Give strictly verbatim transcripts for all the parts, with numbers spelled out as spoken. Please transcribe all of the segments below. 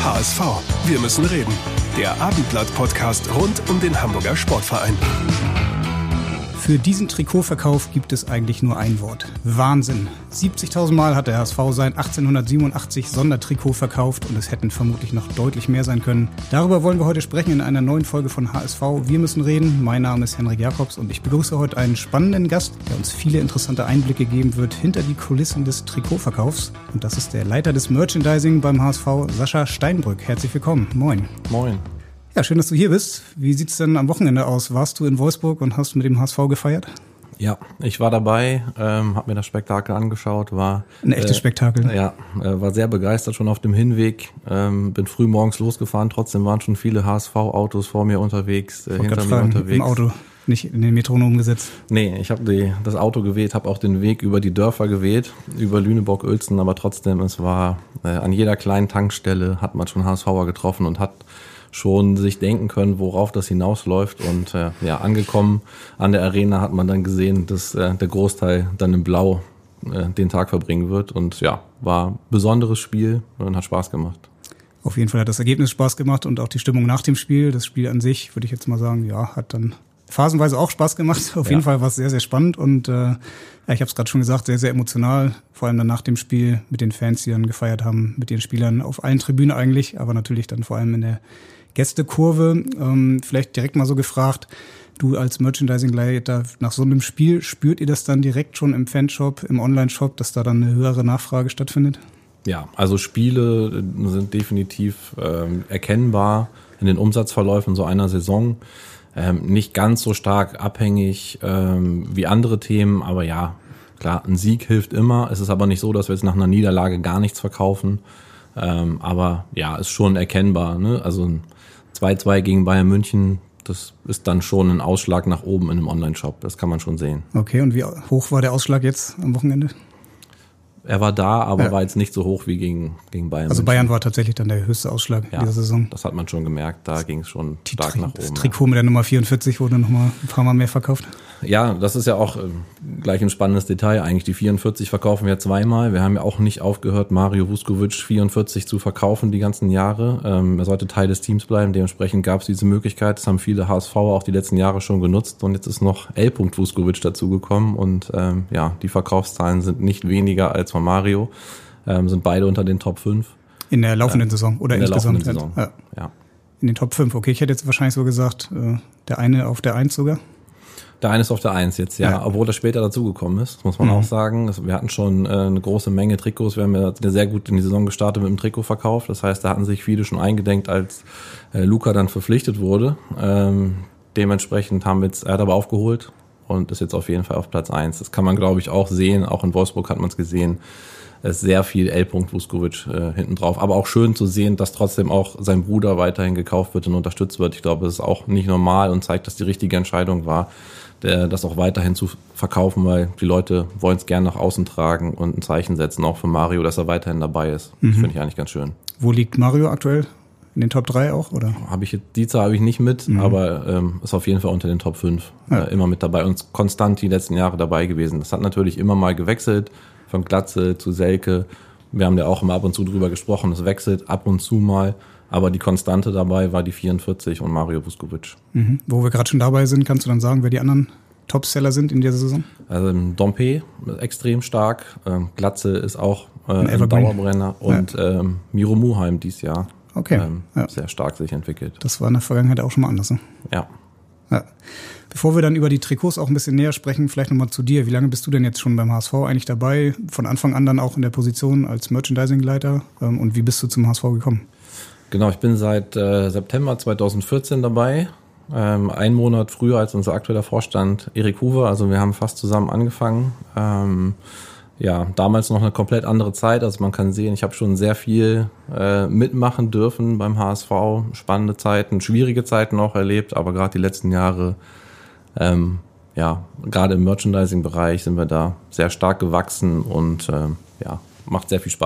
H S V. Wir müssen reden. Der Abendblatt-Podcast rund um den Hamburger Sportverein. Für diesen Trikotverkauf gibt es eigentlich nur ein Wort. Wahnsinn. siebzigtausend Mal hat der H S V sein achtzehnhundertsiebenundachtzig Sondertrikot verkauft und es hätten vermutlich noch deutlich mehr sein können. Darüber wollen wir heute sprechen in einer neuen Folge von H S V. Wir müssen reden. Mein Name ist Henrik Jakobs und ich begrüße heute einen spannenden Gast, der uns viele interessante Einblicke geben wird hinter die Kulissen des Trikotverkaufs. Und das ist der Leiter des Merchandising beim H S V, Sascha Steinbrück. Herzlich willkommen. Moin. Moin. Ja, schön, dass du hier bist. Wie sieht's denn am Wochenende aus? Warst du in Wolfsburg und hast mit dem H S V gefeiert? Ja, ich war dabei, ähm, habe mir das Spektakel angeschaut, war ein echtes äh, Spektakel. Ja, äh, war sehr begeistert schon auf dem Hinweg. Ähm, bin früh morgens losgefahren, trotzdem waren schon viele H S V-Autos vor mir unterwegs, äh, hinter mir fragen, unterwegs. Im Auto, nicht in den Metronom gesetzt? Nee, ich habe das Auto gewählt, habe auch den Weg über die Dörfer gewählt, über Lüneburg-Uelzen, aber trotzdem, es war äh, an jeder kleinen Tankstelle hat man schon H S V'er getroffen und hat schon sich denken können, worauf das hinausläuft. Und äh, ja, angekommen an der Arena hat man dann gesehen, dass äh, der Großteil dann in Blau äh, den Tag verbringen wird. Und ja, war ein besonderes Spiel und hat Spaß gemacht. Auf jeden Fall hat das Ergebnis Spaß gemacht und auch die Stimmung nach dem Spiel. Das Spiel an sich, würde ich jetzt mal sagen, ja, hat dann phasenweise auch Spaß gemacht. Auf jeden ja. Fall war es sehr, sehr spannend und äh, ja, ich habe es gerade schon gesagt, sehr, sehr emotional. Vor allem dann nach dem Spiel mit den Fans, die dann gefeiert haben, mit den Spielern auf allen Tribünen eigentlich, aber natürlich dann vor allem in der Gästekurve. Ähm, vielleicht direkt mal so gefragt, du als Merchandising-Leiter nach so einem Spiel, spürt ihr das dann direkt schon im Fanshop, im Online-Shop, dass da dann eine höhere Nachfrage stattfindet? Ja, also Spiele sind definitiv ähm, erkennbar in den Umsatzverläufen so einer Saison. Ähm, nicht ganz so stark abhängig ähm, wie andere Themen, aber ja, klar, ein Sieg hilft immer. Es ist aber nicht so, dass wir jetzt nach einer Niederlage gar nichts verkaufen. Ähm, aber ja, ist schon erkennbar, ne? Also ein zwei zwei gegen Bayern München, das ist dann schon ein Ausschlag nach oben in einem Online-Shop. Das kann man schon sehen. Okay, und wie hoch war der Ausschlag jetzt am Wochenende? Er war da, aber ja. war jetzt nicht so hoch wie gegen, gegen Bayern Also München. Bayern war tatsächlich dann der höchste Ausschlag ja, dieser Saison. Das hat man schon gemerkt, da ging es schon Die stark Tri- nach oben. Das Trikot mit der Nummer vierundvierzig wurde nochmal ein paar Mal mehr verkauft. Ja, das ist ja auch äh, gleich ein spannendes Detail eigentlich. Die vierundvierzig verkaufen wir zweimal. Wir haben ja auch nicht aufgehört, Mario Vuskovic vierundvierzig zu verkaufen die ganzen Jahre. Ähm, er sollte Teil des Teams bleiben. Dementsprechend gab es diese Möglichkeit. Das haben viele H S V'er auch die letzten Jahre schon genutzt. Und jetzt ist noch L. Vuskovic dazugekommen. Und ähm, ja, die Verkaufszahlen sind nicht weniger als von Mario. Ähm, sind beide unter den Top fünf. In der laufenden äh, Saison oder in der insgesamt? laufenden Saison, ja. ja. In den Top fünf. Okay, ich hätte jetzt wahrscheinlich so gesagt, äh, der eine auf der eins sogar. Der eine ist auf der Eins jetzt, ja, ja. Obwohl er später dazugekommen ist, muss man mhm. auch sagen. Wir hatten schon äh, eine große Menge Trikots. Wir haben ja sehr gut in die Saison gestartet mit dem Trikotverkauf. Das heißt, da hatten sich viele schon eingedenkt, als äh, Luca dann verpflichtet wurde. Ähm, dementsprechend haben wir jetzt, er hat aber aufgeholt und ist jetzt auf jeden Fall auf Platz eins. Das kann man, glaube ich, auch sehen. Auch in Wolfsburg hat man es gesehen. Es ist sehr viel L. Vuskovic äh, hinten drauf. Aber auch schön zu sehen, dass trotzdem auch sein Bruder weiterhin gekauft wird und unterstützt wird. Ich glaube, das ist auch nicht normal und zeigt, dass die richtige Entscheidung war, der, das auch weiterhin zu verkaufen, weil die Leute wollen es gerne nach außen tragen und ein Zeichen setzen, auch für Mario, dass er weiterhin dabei ist. Mhm. Das finde ich eigentlich ganz schön. Wo liegt Mario aktuell? In den Top drei auch, oder? Habe ich jetzt, die Zahl habe ich nicht mit, mhm. aber ähm, ist auf jeden Fall unter den Top fünf. Ja. Äh, immer mit dabei und konstant die letzten Jahre dabei gewesen. Das hat natürlich immer mal gewechselt, von Glatze zu Selke. Wir haben ja auch immer ab und zu drüber gesprochen, es wechselt ab und zu mal. Aber die Konstante dabei war die vierundvierzig und Mario Vuskovic. Mhm. Wo wir gerade schon dabei sind, kannst du dann sagen, wer die anderen Topseller sind in dieser Saison? Also Dompe extrem stark, ähm, Glatze ist auch äh, ein, ein Dauerbrenner und ja. ähm, Miro Muheim dieses Jahr okay. ähm, ja. sehr stark sich entwickelt. Das war in der Vergangenheit auch schon mal anders, ne? Ja. ja. Bevor wir dann über die Trikots auch ein bisschen näher sprechen, vielleicht nochmal zu dir. Wie lange bist du denn jetzt schon beim H S V eigentlich dabei? Von Anfang an dann auch in der Position als Merchandising-Leiter ähm, und wie bist du zum H S V gekommen? Genau, ich bin seit äh, September zweitausendvierzehn dabei, ähm, einen Monat früher als unser aktueller Vorstand Erik Huwe, also wir haben fast zusammen angefangen. Ähm, ja, damals noch eine komplett andere Zeit, also man kann sehen, ich habe schon sehr viel äh, mitmachen dürfen beim H S V, spannende Zeiten, schwierige Zeiten auch erlebt, aber gerade die letzten Jahre, ähm, ja, gerade im Merchandising-Bereich sind wir da sehr stark gewachsen und äh, ja, macht sehr viel Spaß.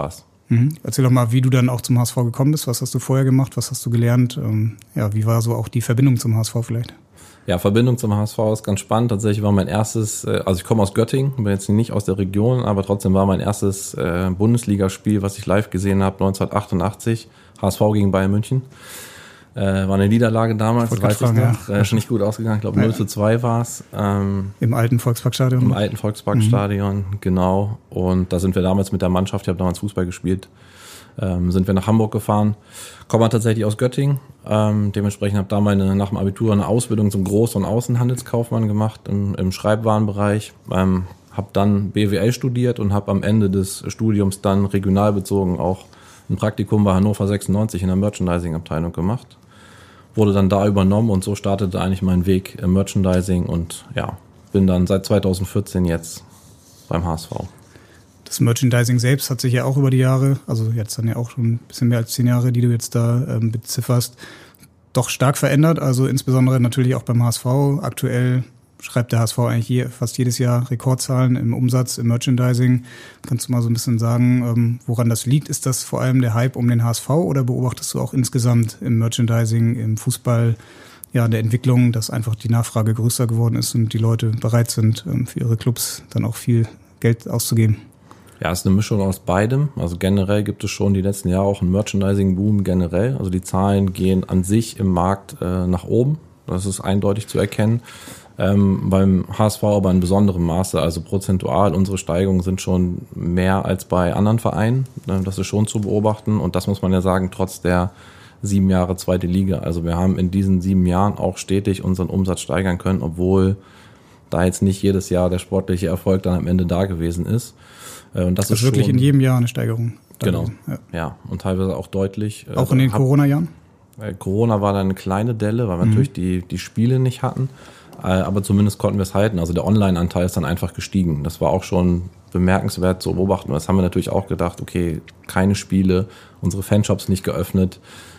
Mhm. Erzähl doch mal, wie du dann auch zum H S V gekommen bist. Was hast du vorher gemacht? Was hast du gelernt? Ähm, ja, wie war so auch die Verbindung zum H S V vielleicht? Ja, Verbindung zum H S V ist ganz spannend. Tatsächlich war mein erstes, also ich komme aus Göttingen, bin jetzt nicht aus der Region, aber trotzdem war mein erstes äh, Bundesligaspiel, was ich live gesehen habe, neunzehnhundertachtundachtzig, H S V gegen Bayern München. Äh, war eine Niederlage damals, weiß fragen, ich noch. Ja. Äh, ist nicht gut ausgegangen, ich glaube null zu zwei war es. Ähm, Im alten Volksparkstadion? Im alten Volksparkstadion, mhm. genau. Und da sind wir damals mit der Mannschaft, ich habe damals Fußball gespielt, ähm, sind wir nach Hamburg gefahren. Komme tatsächlich aus Göttingen. Ähm, dementsprechend habe da meine, nach dem Abitur eine Ausbildung zum Groß- und Außenhandelskaufmann gemacht im, im Schreibwarenbereich. Ähm, habe dann B W L studiert und habe am Ende des Studiums dann regionalbezogen auch ein Praktikum bei Hannover sechsundneunzig in der Merchandising-Abteilung gemacht. Wurde dann da übernommen und so startete eigentlich mein Weg im Merchandising und ja, bin dann seit zweitausendvierzehn jetzt beim H S V. Das Merchandising selbst hat sich ja auch über die Jahre, also jetzt dann ja auch schon ein bisschen mehr als zehn Jahre, die du jetzt da ähm, bezifferst, doch stark verändert. Also insbesondere natürlich auch beim H S V. Aktuell schreibt der H S V eigentlich je, fast jedes Jahr Rekordzahlen im Umsatz, im Merchandising. Kannst du mal so ein bisschen sagen, ähm, woran das liegt? Ist das vor allem der Hype um den H S V oder beobachtest du auch insgesamt im Merchandising, im Fußball, ja, in der Entwicklung, dass einfach die Nachfrage größer geworden ist und die Leute bereit sind, ähm, für ihre Clubs dann auch viel Geld auszugeben? Ja, es ist eine Mischung aus beidem. Also generell gibt es schon die letzten Jahre auch einen Merchandising-Boom generell. Also die Zahlen gehen an sich im Markt äh, nach oben. Das ist eindeutig zu erkennen. Ähm, beim H S V aber in besonderem Maße. Also prozentual, unsere Steigerungen sind schon mehr als bei anderen Vereinen. Das ist schon zu beobachten. Und das muss man ja sagen, trotz der sieben Jahre zweite Liga. Also wir haben in diesen sieben Jahren auch stetig unseren Umsatz steigern können, obwohl da jetzt nicht jedes Jahr der sportliche Erfolg dann am Ende da gewesen ist. Und das, das ist wirklich schon, in jedem Jahr eine Steigerung. Genau, ja. ja, und teilweise auch deutlich. Auch also in den hab, Corona-Jahren? Corona war dann eine kleine Delle, weil wir mhm. natürlich die, die Spiele nicht hatten, aber zumindest konnten wir es halten. Also der Online-Anteil ist dann einfach gestiegen. Das war auch schon bemerkenswert zu beobachten. Das haben wir natürlich auch gedacht, okay, keine Spiele, unsere Fanshops nicht geöffnet,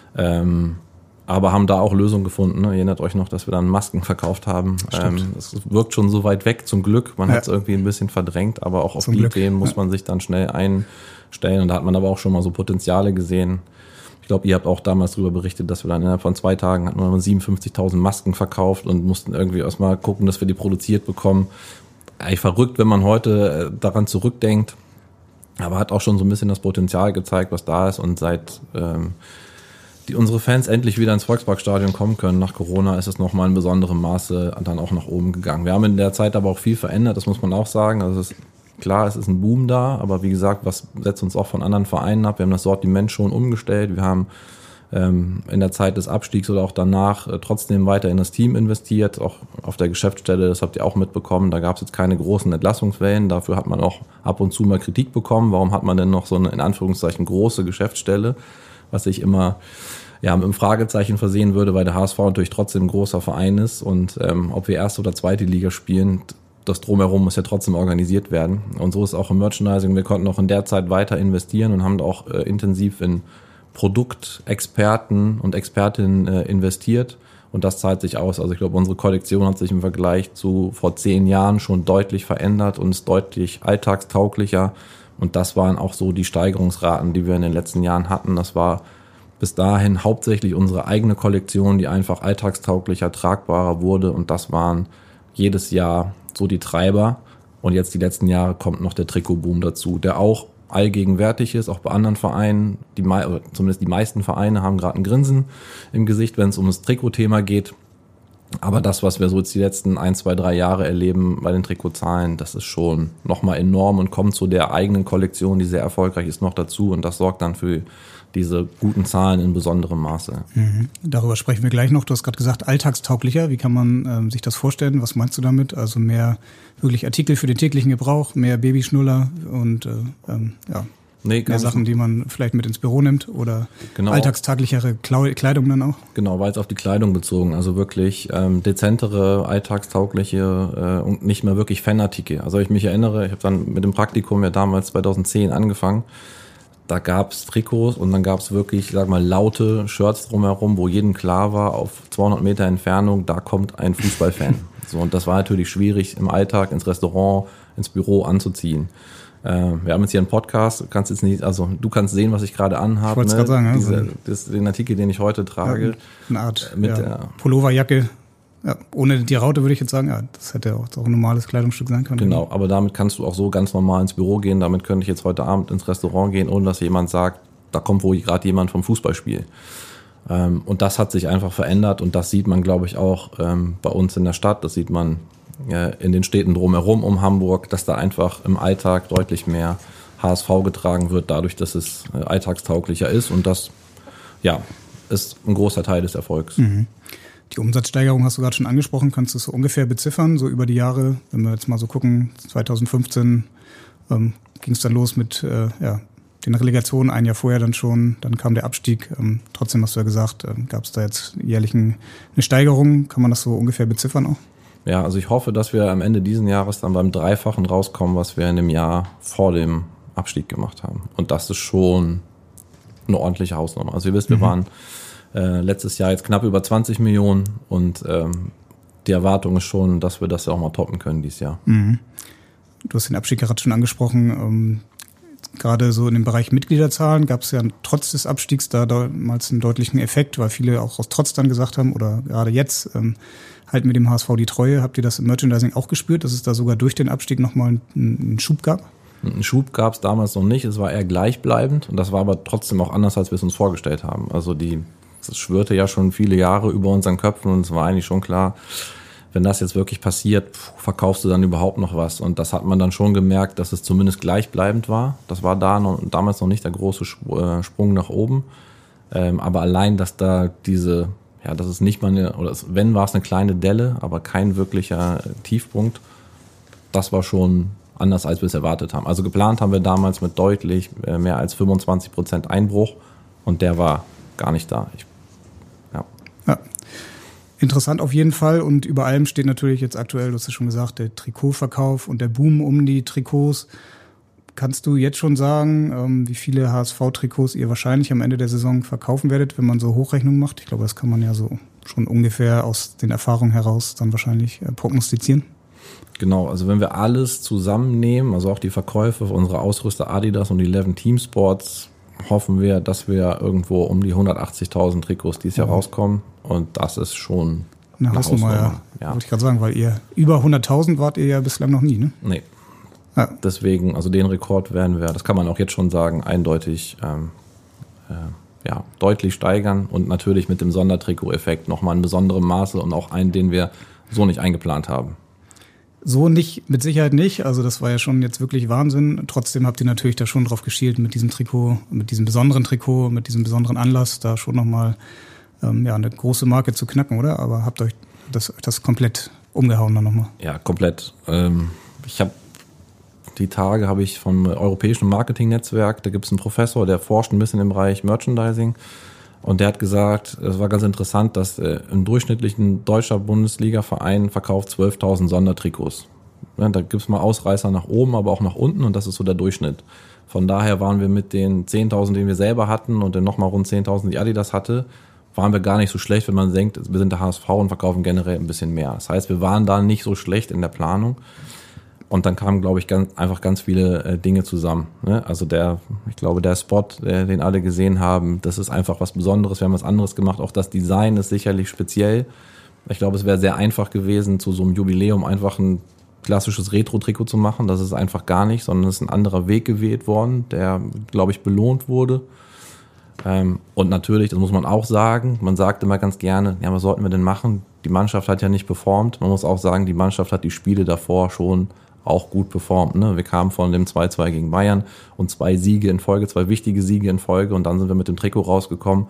ähm, aber haben da auch Lösungen gefunden. Ne? Ihr erinnert euch noch, dass wir dann Masken verkauft haben. Ähm, das wirkt schon so weit weg, zum Glück. Man ja. hat es irgendwie ein bisschen verdrängt, aber auch auf zum die Glück. Themen muss ja. man sich dann schnell einstellen. Und da hat man aber auch schon mal so Potenziale gesehen. Ich glaube, ihr habt auch damals darüber berichtet, dass wir dann innerhalb von zwei Tagen hatten wir siebenundfünfzigtausend Masken verkauft und mussten irgendwie erstmal gucken, dass wir die produziert bekommen. Eigentlich verrückt, wenn man heute daran zurückdenkt. Aber hat auch schon so ein bisschen das Potenzial gezeigt, was da ist. Und seit ähm, die unsere Fans endlich wieder ins Volksparkstadion kommen können nach Corona, ist es nochmal in besonderem Maße dann auch nach oben gegangen. Wir haben in der Zeit aber auch viel verändert, das muss man auch sagen. Also es ist klar, es ist ein Boom da, aber wie gesagt, was setzt uns auch von anderen Vereinen ab? Wir haben das Sortiment schon umgestellt. Wir haben ähm, in der Zeit des Abstiegs oder auch danach äh, trotzdem weiter in das Team investiert, auch auf der Geschäftsstelle, das habt ihr auch mitbekommen. Da gab es jetzt keine großen Entlassungswellen, dafür hat man auch ab und zu mal Kritik bekommen. Warum hat man denn noch so eine in Anführungszeichen große Geschäftsstelle? Was ich immer ja, mit einem Fragezeichen versehen würde, weil der H S V natürlich trotzdem ein großer Verein ist und ähm, ob wir erste oder zweite Liga spielen, das Drumherum muss ja trotzdem organisiert werden. Und so ist auch im Merchandising. Wir konnten auch in der Zeit weiter investieren und haben auch äh, intensiv in Produktexperten und Expertinnen äh, investiert und das zahlt sich aus. Also ich glaube, unsere Kollektion hat sich im Vergleich zu vor zehn Jahren schon deutlich verändert und ist deutlich alltagstauglicher. Und das waren auch so die Steigerungsraten, die wir in den letzten Jahren hatten. Das war bis dahin hauptsächlich unsere eigene Kollektion, die einfach alltagstauglicher, tragbarer wurde. Und das waren jedes Jahr so die Treiber. Und jetzt die letzten Jahre kommt noch der Trikotboom dazu, der auch allgegenwärtig ist, auch bei anderen Vereinen. Die, oder zumindest die meisten Vereine haben gerade ein Grinsen im Gesicht, wenn es um das Trikotthema geht. Aber das, was wir so jetzt die letzten ein, zwei, drei Jahre erleben bei den Trikotzahlen, das ist schon nochmal enorm und kommt zu der eigenen Kollektion, die sehr erfolgreich ist, noch dazu. Und das sorgt dann für diese guten Zahlen in besonderem Maße. Mhm. Darüber sprechen wir gleich noch. Du hast gerade gesagt, alltagstauglicher. Wie kann man ähm, sich das vorstellen? Was meinst du damit? Also mehr wirklich Artikel für den täglichen Gebrauch, mehr Babyschnuller und äh, ähm, ja, nee, mehr Sachen, die man vielleicht mit ins Büro nimmt oder genau. Alltagstaglichere Kleidung dann auch? Genau, war jetzt auf die Kleidung bezogen. Also wirklich ähm, dezentere, alltagstaugliche äh, und nicht mehr wirklich Fanartikel. Also ich mich erinnere, ich habe dann mit dem Praktikum ja damals zweitausendzehn angefangen. Da gab es Trikots und dann gab es wirklich, ich sag mal, laute Shirts drumherum, wo jedem klar war, auf zweihundert Meter Entfernung, da kommt ein Fußballfan. So, und das war natürlich schwierig im Alltag ins Restaurant, ins Büro anzuziehen. Äh, wir haben jetzt hier einen Podcast, du kannst jetzt nicht, also du kannst sehen, was ich gerade anhabe. Ich wollte es ne? gerade sagen, Diese, also, das, den Artikel, den ich heute trage. Ja, eine Art mit ja, der Pulloverjacke. Ja, ohne die Raute würde ich jetzt sagen, ja, das hätte auch, auch ein normales Kleidungsstück sein können. Genau, aber damit kannst du auch so ganz normal ins Büro gehen. Damit könnte ich jetzt heute Abend ins Restaurant gehen, ohne dass jemand sagt, da kommt wohl gerade jemand vom Fußballspiel. Ähm, und das hat sich einfach verändert und das sieht man, glaube ich, auch ähm, bei uns in der Stadt. Das sieht man äh, in den Städten drumherum um Hamburg, dass da einfach im Alltag deutlich mehr H S V getragen wird, dadurch, dass es äh, alltagstauglicher ist. Und das, ja, ist ein großer Teil des Erfolgs. Mhm. Die Umsatzsteigerung hast du gerade schon angesprochen. Kannst du es so ungefähr beziffern, so über die Jahre? Wenn wir jetzt mal so gucken, zwanzig fünfzehn ähm, ging es dann los mit äh, ja, den Relegationen, ein Jahr vorher dann schon, dann kam der Abstieg. Ähm, trotzdem hast du ja gesagt, ähm, gab es da jetzt jährlich ein, eine Steigerung? Kann man das so ungefähr beziffern auch? Ja, also ich hoffe, dass wir am Ende diesen Jahres dann beim Dreifachen rauskommen, was wir in dem Jahr vor dem Abstieg gemacht haben. Und das ist schon eine ordentliche Hausnummer. Also ihr wisst, wir mhm. waren Äh, letztes Jahr jetzt knapp über zwanzig Millionen und ähm, die Erwartung ist schon, dass wir das ja auch mal toppen können dieses Jahr. Mhm. Du hast den Abstieg gerade schon angesprochen. Ähm, gerade so in dem Bereich Mitgliederzahlen gab es ja trotz des Abstiegs da damals einen deutlichen Effekt, weil viele auch aus Trotz dann gesagt haben, oder gerade jetzt, ähm, halten wir dem H S V die Treue. Habt ihr das im Merchandising auch gespürt, dass es da sogar durch den Abstieg nochmal einen, einen Schub gab? Einen Schub gab es damals noch nicht, es war eher gleichbleibend und das war aber trotzdem auch anders, als wir es uns vorgestellt haben. Also die Das schwirrte ja schon viele Jahre über unseren Köpfen und es war eigentlich schon klar, wenn das jetzt wirklich passiert, verkaufst du dann überhaupt noch was? Und das hat man dann schon gemerkt, dass es zumindest gleichbleibend war. Das war da noch, damals noch nicht der große Sprung nach oben. Ähm, aber allein, dass da diese, ja, das ist nicht mal eine, oder wenn war es eine kleine Delle, aber kein wirklicher Tiefpunkt, das war schon anders, als wir es erwartet haben. Also geplant haben wir damals mit deutlich mehr als fünfundzwanzig Prozent Einbruch und der war gar nicht da. Ich Ja, interessant auf jeden Fall und über allem steht natürlich jetzt aktuell, du hast es schon gesagt, der Trikotverkauf und der Boom um die Trikots. Kannst du jetzt schon sagen, wie viele H S V-Trikots ihr wahrscheinlich am Ende der Saison verkaufen werdet, wenn man so Hochrechnungen macht? Ich glaube, das kann man ja so schon ungefähr aus den Erfahrungen heraus dann wahrscheinlich prognostizieren. Genau, also wenn wir alles zusammennehmen, also auch die Verkäufe für unsere Ausrüster Adidas und die Eleven Team Sports, hoffen wir, dass wir irgendwo um die hundertachtzigtausend Trikots dieses Jahr rauskommen. Und das ist schon eine, eine Hausnummer. Ja. Ja. Wollte ich gerade sagen, weil ihr über hunderttausend wart ihr ja bislang noch nie, ne? Nee. Ja. Deswegen, also den Rekord werden wir, das kann man auch jetzt schon sagen, eindeutig ähm, äh, ja, deutlich steigern. Und natürlich mit dem Sondertrikot-Effekt nochmal in besonderem Maße und auch einen, den wir so nicht eingeplant haben. So nicht, mit Sicherheit nicht. Also das war ja schon jetzt wirklich Wahnsinn. Trotzdem habt ihr natürlich da schon drauf geschielt mit diesem Trikot, mit diesem besonderen Trikot, mit diesem besonderen Anlass, da schon nochmal ähm, ja, eine große Marke zu knacken, oder? Aber habt euch das, das komplett umgehauen dann nochmal? Ja, komplett. Ähm, ich habe die Tage habe ich vom Europäischen Marketing-Netzwerk, da gibt es einen Professor, der forscht ein bisschen im Bereich Merchandising. Und der hat gesagt, es war ganz interessant, dass äh, im durchschnittlichen deutscher Bundesliga-Verein verkauft zwölftausend Sondertrikots. Ja, da gibt's mal Ausreißer nach oben, aber auch nach unten und das ist so der Durchschnitt. Von daher waren wir mit den zehntausend, den wir selber hatten und dann nochmal rund zehntausend, die Adidas hatte, waren wir gar nicht so schlecht, wenn man denkt, wir sind der H S V und verkaufen generell ein bisschen mehr. Das heißt, wir waren da nicht so schlecht in der Planung. Und dann kamen, glaube ich, ganz, einfach ganz viele äh, Dinge zusammen. Ne? Also der, ich glaube, der Spot, der, den alle gesehen haben, das ist einfach was Besonderes. Wir haben was anderes gemacht. Auch das Design ist sicherlich speziell. Ich glaube, es wäre sehr einfach gewesen, zu so einem Jubiläum einfach ein klassisches Retro-Trikot zu machen. Das ist einfach gar nicht, sondern es ist ein anderer Weg gewählt worden, der, glaube ich, belohnt wurde. Ähm, und natürlich, das muss man auch sagen, man sagt immer ganz gerne, ja, was sollten wir denn machen? Die Mannschaft hat ja nicht performt. Man muss auch sagen, die Mannschaft hat die Spiele davor schon auch gut performt. Ne? Wir kamen von dem zwei zwei gegen Bayern und zwei Siege in Folge, zwei wichtige Siege in Folge und dann sind wir mit dem Trikot rausgekommen.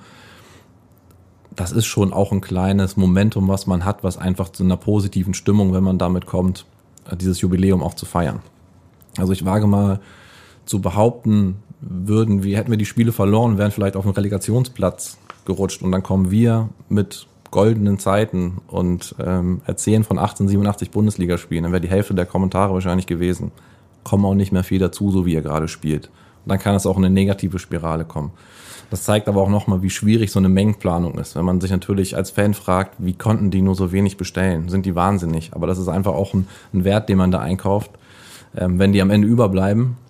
Das ist schon auch ein kleines Momentum, was man hat, was einfach zu einer positiven Stimmung, wenn man damit kommt, dieses Jubiläum auch zu feiern. Also ich wage mal zu behaupten, würden wir, hätten wir die Spiele verloren, wären vielleicht auf den Relegationsplatz gerutscht und dann kommen wir mit goldenen Zeiten und ähm, erzählen von achtzehnhundertsiebenundachtzig Bundesligaspielen, dann wäre die Hälfte der Kommentare wahrscheinlich gewesen. Kommen auch nicht mehr viel dazu, so wie ihr gerade spielt. Und dann kann es auch in eine negative Spirale kommen. Das zeigt aber auch nochmal, wie schwierig so eine Mengenplanung ist. Wenn man sich natürlich als Fan fragt, wie konnten die nur so wenig bestellen? Sind die wahnsinnig? Aber das ist einfach auch ein, ein Wert, den man da einkauft. Ähm, wenn die am Ende überbleiben,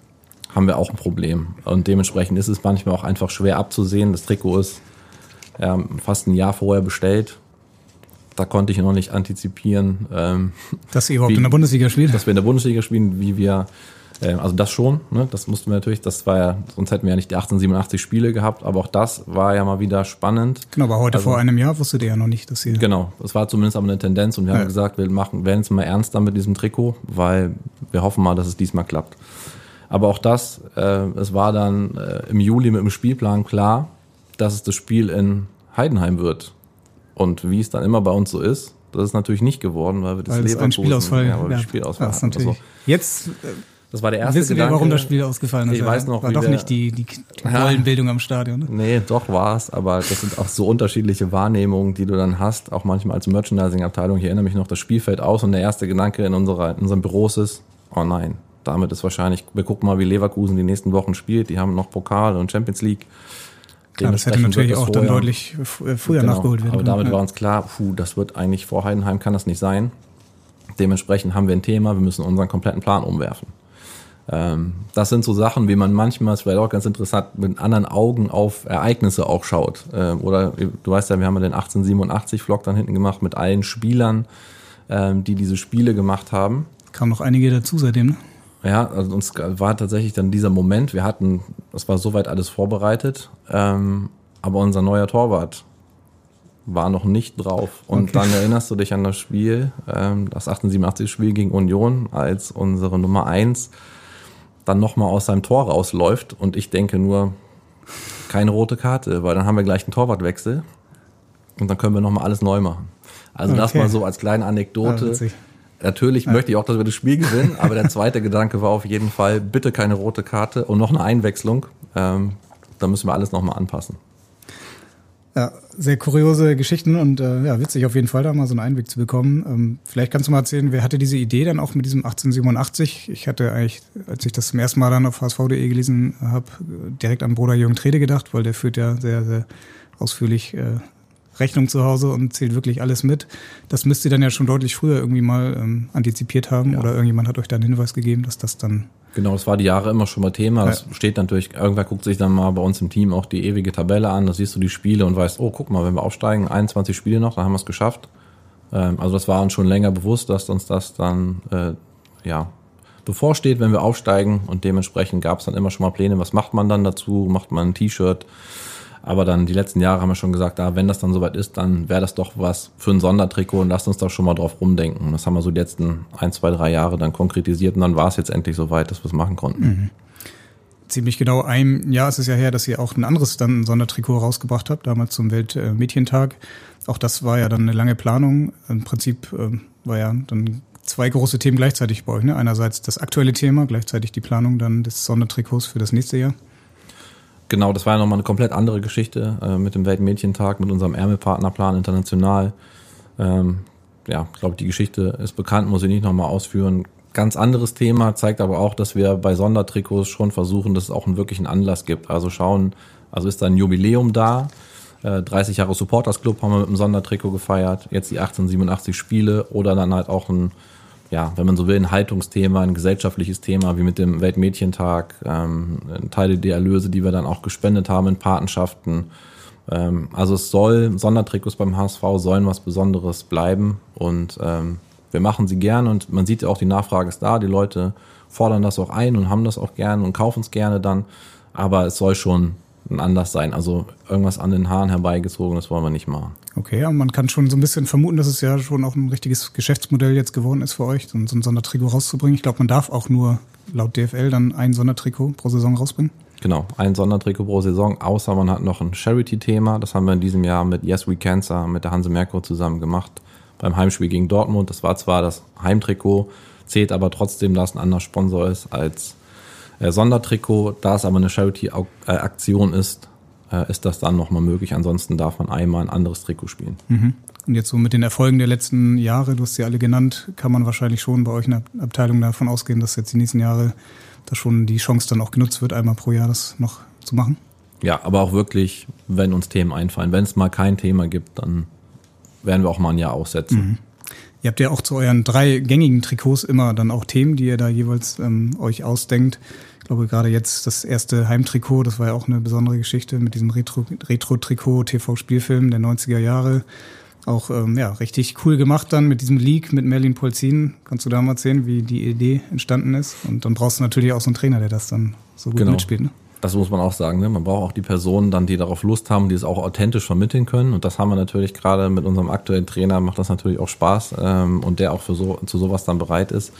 haben wir auch ein Problem. Und dementsprechend ist es manchmal auch einfach schwer abzusehen. Das Trikot ist ja, fast ein Jahr vorher bestellt. Da konnte ich noch nicht antizipieren, ähm, dass ihr überhaupt wie, in der Bundesliga spielt. Dass wir in der Bundesliga spielen, wie wir, äh, also das schon, ne, das mussten wir natürlich, das war ja, sonst hätten wir ja nicht die achtzehnhundertsiebenundachtzig Spiele gehabt, aber auch das war ja mal wieder spannend. Genau, aber heute also, vor einem Jahr wusstet ihr ja noch nicht, dass ihr... Genau, es war zumindest aber eine Tendenz und wir ja. haben gesagt, wir machen, werden jetzt mal ernster mit diesem Trikot, weil wir hoffen mal, dass es diesmal klappt. Aber auch das, äh, es war dann äh, im Juli mit dem Spielplan klar, dass es das Spiel in Heidenheim wird. Und wie es dann immer bei uns so ist, das ist natürlich nicht geworden, weil wir das weil Leverkusen, ein Spielausfall, ja, weil wir ja, Spielausfall das hatten. natürlich. Also, jetzt äh, das war der erste wissen Gedanke. wir, warum das Spiel ausgefallen ist. Ich weiß noch, war wie doch wir, nicht die, die, die Rollenbildung am Stadion. Ne? Nee, doch war es, aber das sind auch so unterschiedliche Wahrnehmungen, die du dann hast, auch manchmal als Merchandising-Abteilung. Ich erinnere mich noch, das Spiel fällt aus und der erste Gedanke in, unserer, in unseren Büros ist, oh nein, damit ist wahrscheinlich, wir gucken mal, wie Leverkusen die nächsten Wochen spielt, die haben noch Pokal und Champions League. Klar, das hätte natürlich auch vorher, dann deutlich früher genau, nachgeholt werden. Aber damit ja. war uns klar, puh, das wird eigentlich vor Heidenheim, kann das nicht sein. Dementsprechend haben wir ein Thema, wir müssen unseren kompletten Plan umwerfen. Ähm, das sind so Sachen, wie man manchmal, es wäre auch ganz interessant, mit anderen Augen auf Ereignisse auch schaut. Ähm, oder du weißt ja, wir haben ja den achtzehnhundertsiebenundachtzig-Vlog dann hinten gemacht mit allen Spielern, ähm, die diese Spiele gemacht haben. Kamen noch einige dazu seitdem, ne? Ja, also uns war tatsächlich dann dieser Moment, wir hatten, das war soweit alles vorbereitet, ähm, aber unser neuer Torwart war noch nicht drauf. Und okay. Dann erinnerst du dich an das Spiel, ähm, das achtzehnhundertsiebenundachtzig-Spiel gegen Union, als unsere Nummer eins dann nochmal aus seinem Tor rausläuft und ich denke nur, keine rote Karte, weil dann haben wir gleich einen Torwartwechsel und dann können wir nochmal alles neu machen. Also okay. Das mal so als kleine Anekdote. Ja, natürlich ja. möchte ich auch, dass wir das Spiel gewinnen, aber der zweite Gedanke war auf jeden Fall, bitte keine rote Karte und noch eine Einwechslung. Ähm, da müssen wir alles nochmal anpassen. Ja, sehr kuriose Geschichten und äh, ja, witzig auf jeden Fall, da mal so einen Einblick zu bekommen. Ähm, vielleicht kannst du mal erzählen, wer hatte diese Idee dann auch mit diesem achtzehnhundertsiebenundachtzig? Ich hatte eigentlich, als ich das zum ersten Mal dann auf H S V punkt de gelesen habe, direkt an Bruder Jürgen Trede gedacht, weil der führt ja sehr, sehr ausführlich äh, Rechnung zu Hause und zählt wirklich alles mit. Das müsst ihr dann ja schon deutlich früher irgendwie mal ähm, antizipiert haben ja. Oder irgendjemand hat euch da einen Hinweis gegeben, dass das dann... Genau, das war die Jahre immer schon mal Thema. Das ja. steht natürlich, irgendwer guckt sich dann mal bei uns im Team auch die ewige Tabelle an, da siehst du die Spiele und weißt, oh, guck mal, wenn wir aufsteigen, einundzwanzig Spiele noch, dann haben wir es geschafft. Ähm, also das war uns schon länger bewusst, dass uns das dann äh, ja bevorsteht, wenn wir aufsteigen und dementsprechend gab es dann immer schon mal Pläne, was macht man dann dazu, macht man ein T-Shirt. Aber dann die letzten Jahre haben wir schon gesagt, ah, wenn das dann soweit ist, dann wäre das doch was für ein Sondertrikot und lasst uns da schon mal drauf rumdenken. Das haben wir so die letzten ein, zwei, drei Jahre dann konkretisiert und dann war es jetzt endlich soweit, dass wir es machen konnten. Mhm. Ziemlich genau ein Jahr ist es ja her, dass ihr auch ein anderes dann ein Sondertrikot rausgebracht habt, damals zum Weltmädchentag. Auch das war ja dann eine lange Planung. Im Prinzip äh, war ja dann zwei große Themen gleichzeitig bei euch, ne? Einerseits das aktuelle Thema, gleichzeitig die Planung dann des Sondertrikots für das nächste Jahr. Genau, das war ja nochmal eine komplett andere Geschichte äh, mit dem Weltmädchentag, mit unserem Ärmelpartnerplan international. Ähm, ja, ich glaube, die Geschichte ist bekannt, muss ich nicht nochmal ausführen. Ganz anderes Thema, zeigt aber auch, dass wir bei Sondertrikots schon versuchen, dass es auch einen wirklichen Anlass gibt. Also schauen, also ist da ein Jubiläum da. Äh, dreißig Jahre Supporters Club haben wir mit einem Sondertrikot gefeiert. Jetzt die achtzehnhundertsiebenundachtzig Spiele oder dann halt auch ein, ja, wenn man so will, ein Haltungsthema, ein gesellschaftliches Thema, wie mit dem Weltmädchentag, ähm, Teile der Erlöse, die wir dann auch gespendet haben in Patenschaften. Ähm, also es soll, Sondertrikots beim H S V sollen was Besonderes bleiben und ähm, wir machen sie gern und man sieht ja auch, die Nachfrage ist da, die Leute fordern das auch ein und haben das auch gern und kaufen es gerne dann, aber es soll schon ein Anlass sein, also irgendwas an den Haaren herbeigezogen, das wollen wir nicht machen. Okay, ja, man kann schon so ein bisschen vermuten, dass es ja schon auch ein richtiges Geschäftsmodell jetzt geworden ist für euch, so ein Sondertrikot rauszubringen. Ich glaube, man darf auch nur laut D F L dann ein Sondertrikot pro Saison rausbringen. Genau, ein Sondertrikot pro Saison, außer man hat noch ein Charity-Thema. Das haben wir in diesem Jahr mit Yes We Cancer, mit der Hanse Merkur zusammen gemacht beim Heimspiel gegen Dortmund. Das war zwar das Heimtrikot, zählt aber trotzdem, da es ein anderer Sponsor ist als äh, Sondertrikot. Da es aber eine Charity-Aktion ist, äh, ist das dann nochmal möglich. Ansonsten darf man einmal ein anderes Trikot spielen. Mhm. Und jetzt so mit den Erfolgen der letzten Jahre, du hast sie alle genannt, kann man wahrscheinlich schon bei euch in der Abteilung davon ausgehen, dass jetzt die nächsten Jahre da schon die Chance dann auch genutzt wird, einmal pro Jahr das noch zu machen? Ja, aber auch wirklich, wenn uns Themen einfallen. Wenn es mal kein Thema gibt, dann werden wir auch mal ein Jahr aussetzen. Mhm. Ihr habt ja auch zu euren drei gängigen Trikots immer dann auch Themen, die ihr da jeweils ähm, euch ausdenkt. Ich glaube, gerade jetzt das erste Heimtrikot, das war ja auch eine besondere Geschichte mit diesem Retro, Retro-Trikot, T V-Spielfilm der neunziger Jahre. Auch ähm, ja richtig cool gemacht dann mit diesem Leak mit Merlin Polzin. Kannst du da mal erzählen, wie die Idee entstanden ist? Und dann brauchst du natürlich auch so einen Trainer, der das dann so gut genau. mitspielt. Ne? Das muss man auch sagen. Ne? Man braucht auch die Personen dann, die darauf Lust haben, die es auch authentisch vermitteln können. Und das haben wir natürlich gerade mit unserem aktuellen Trainer, macht das natürlich auch Spaß ähm, und der auch für so zu sowas dann bereit ist.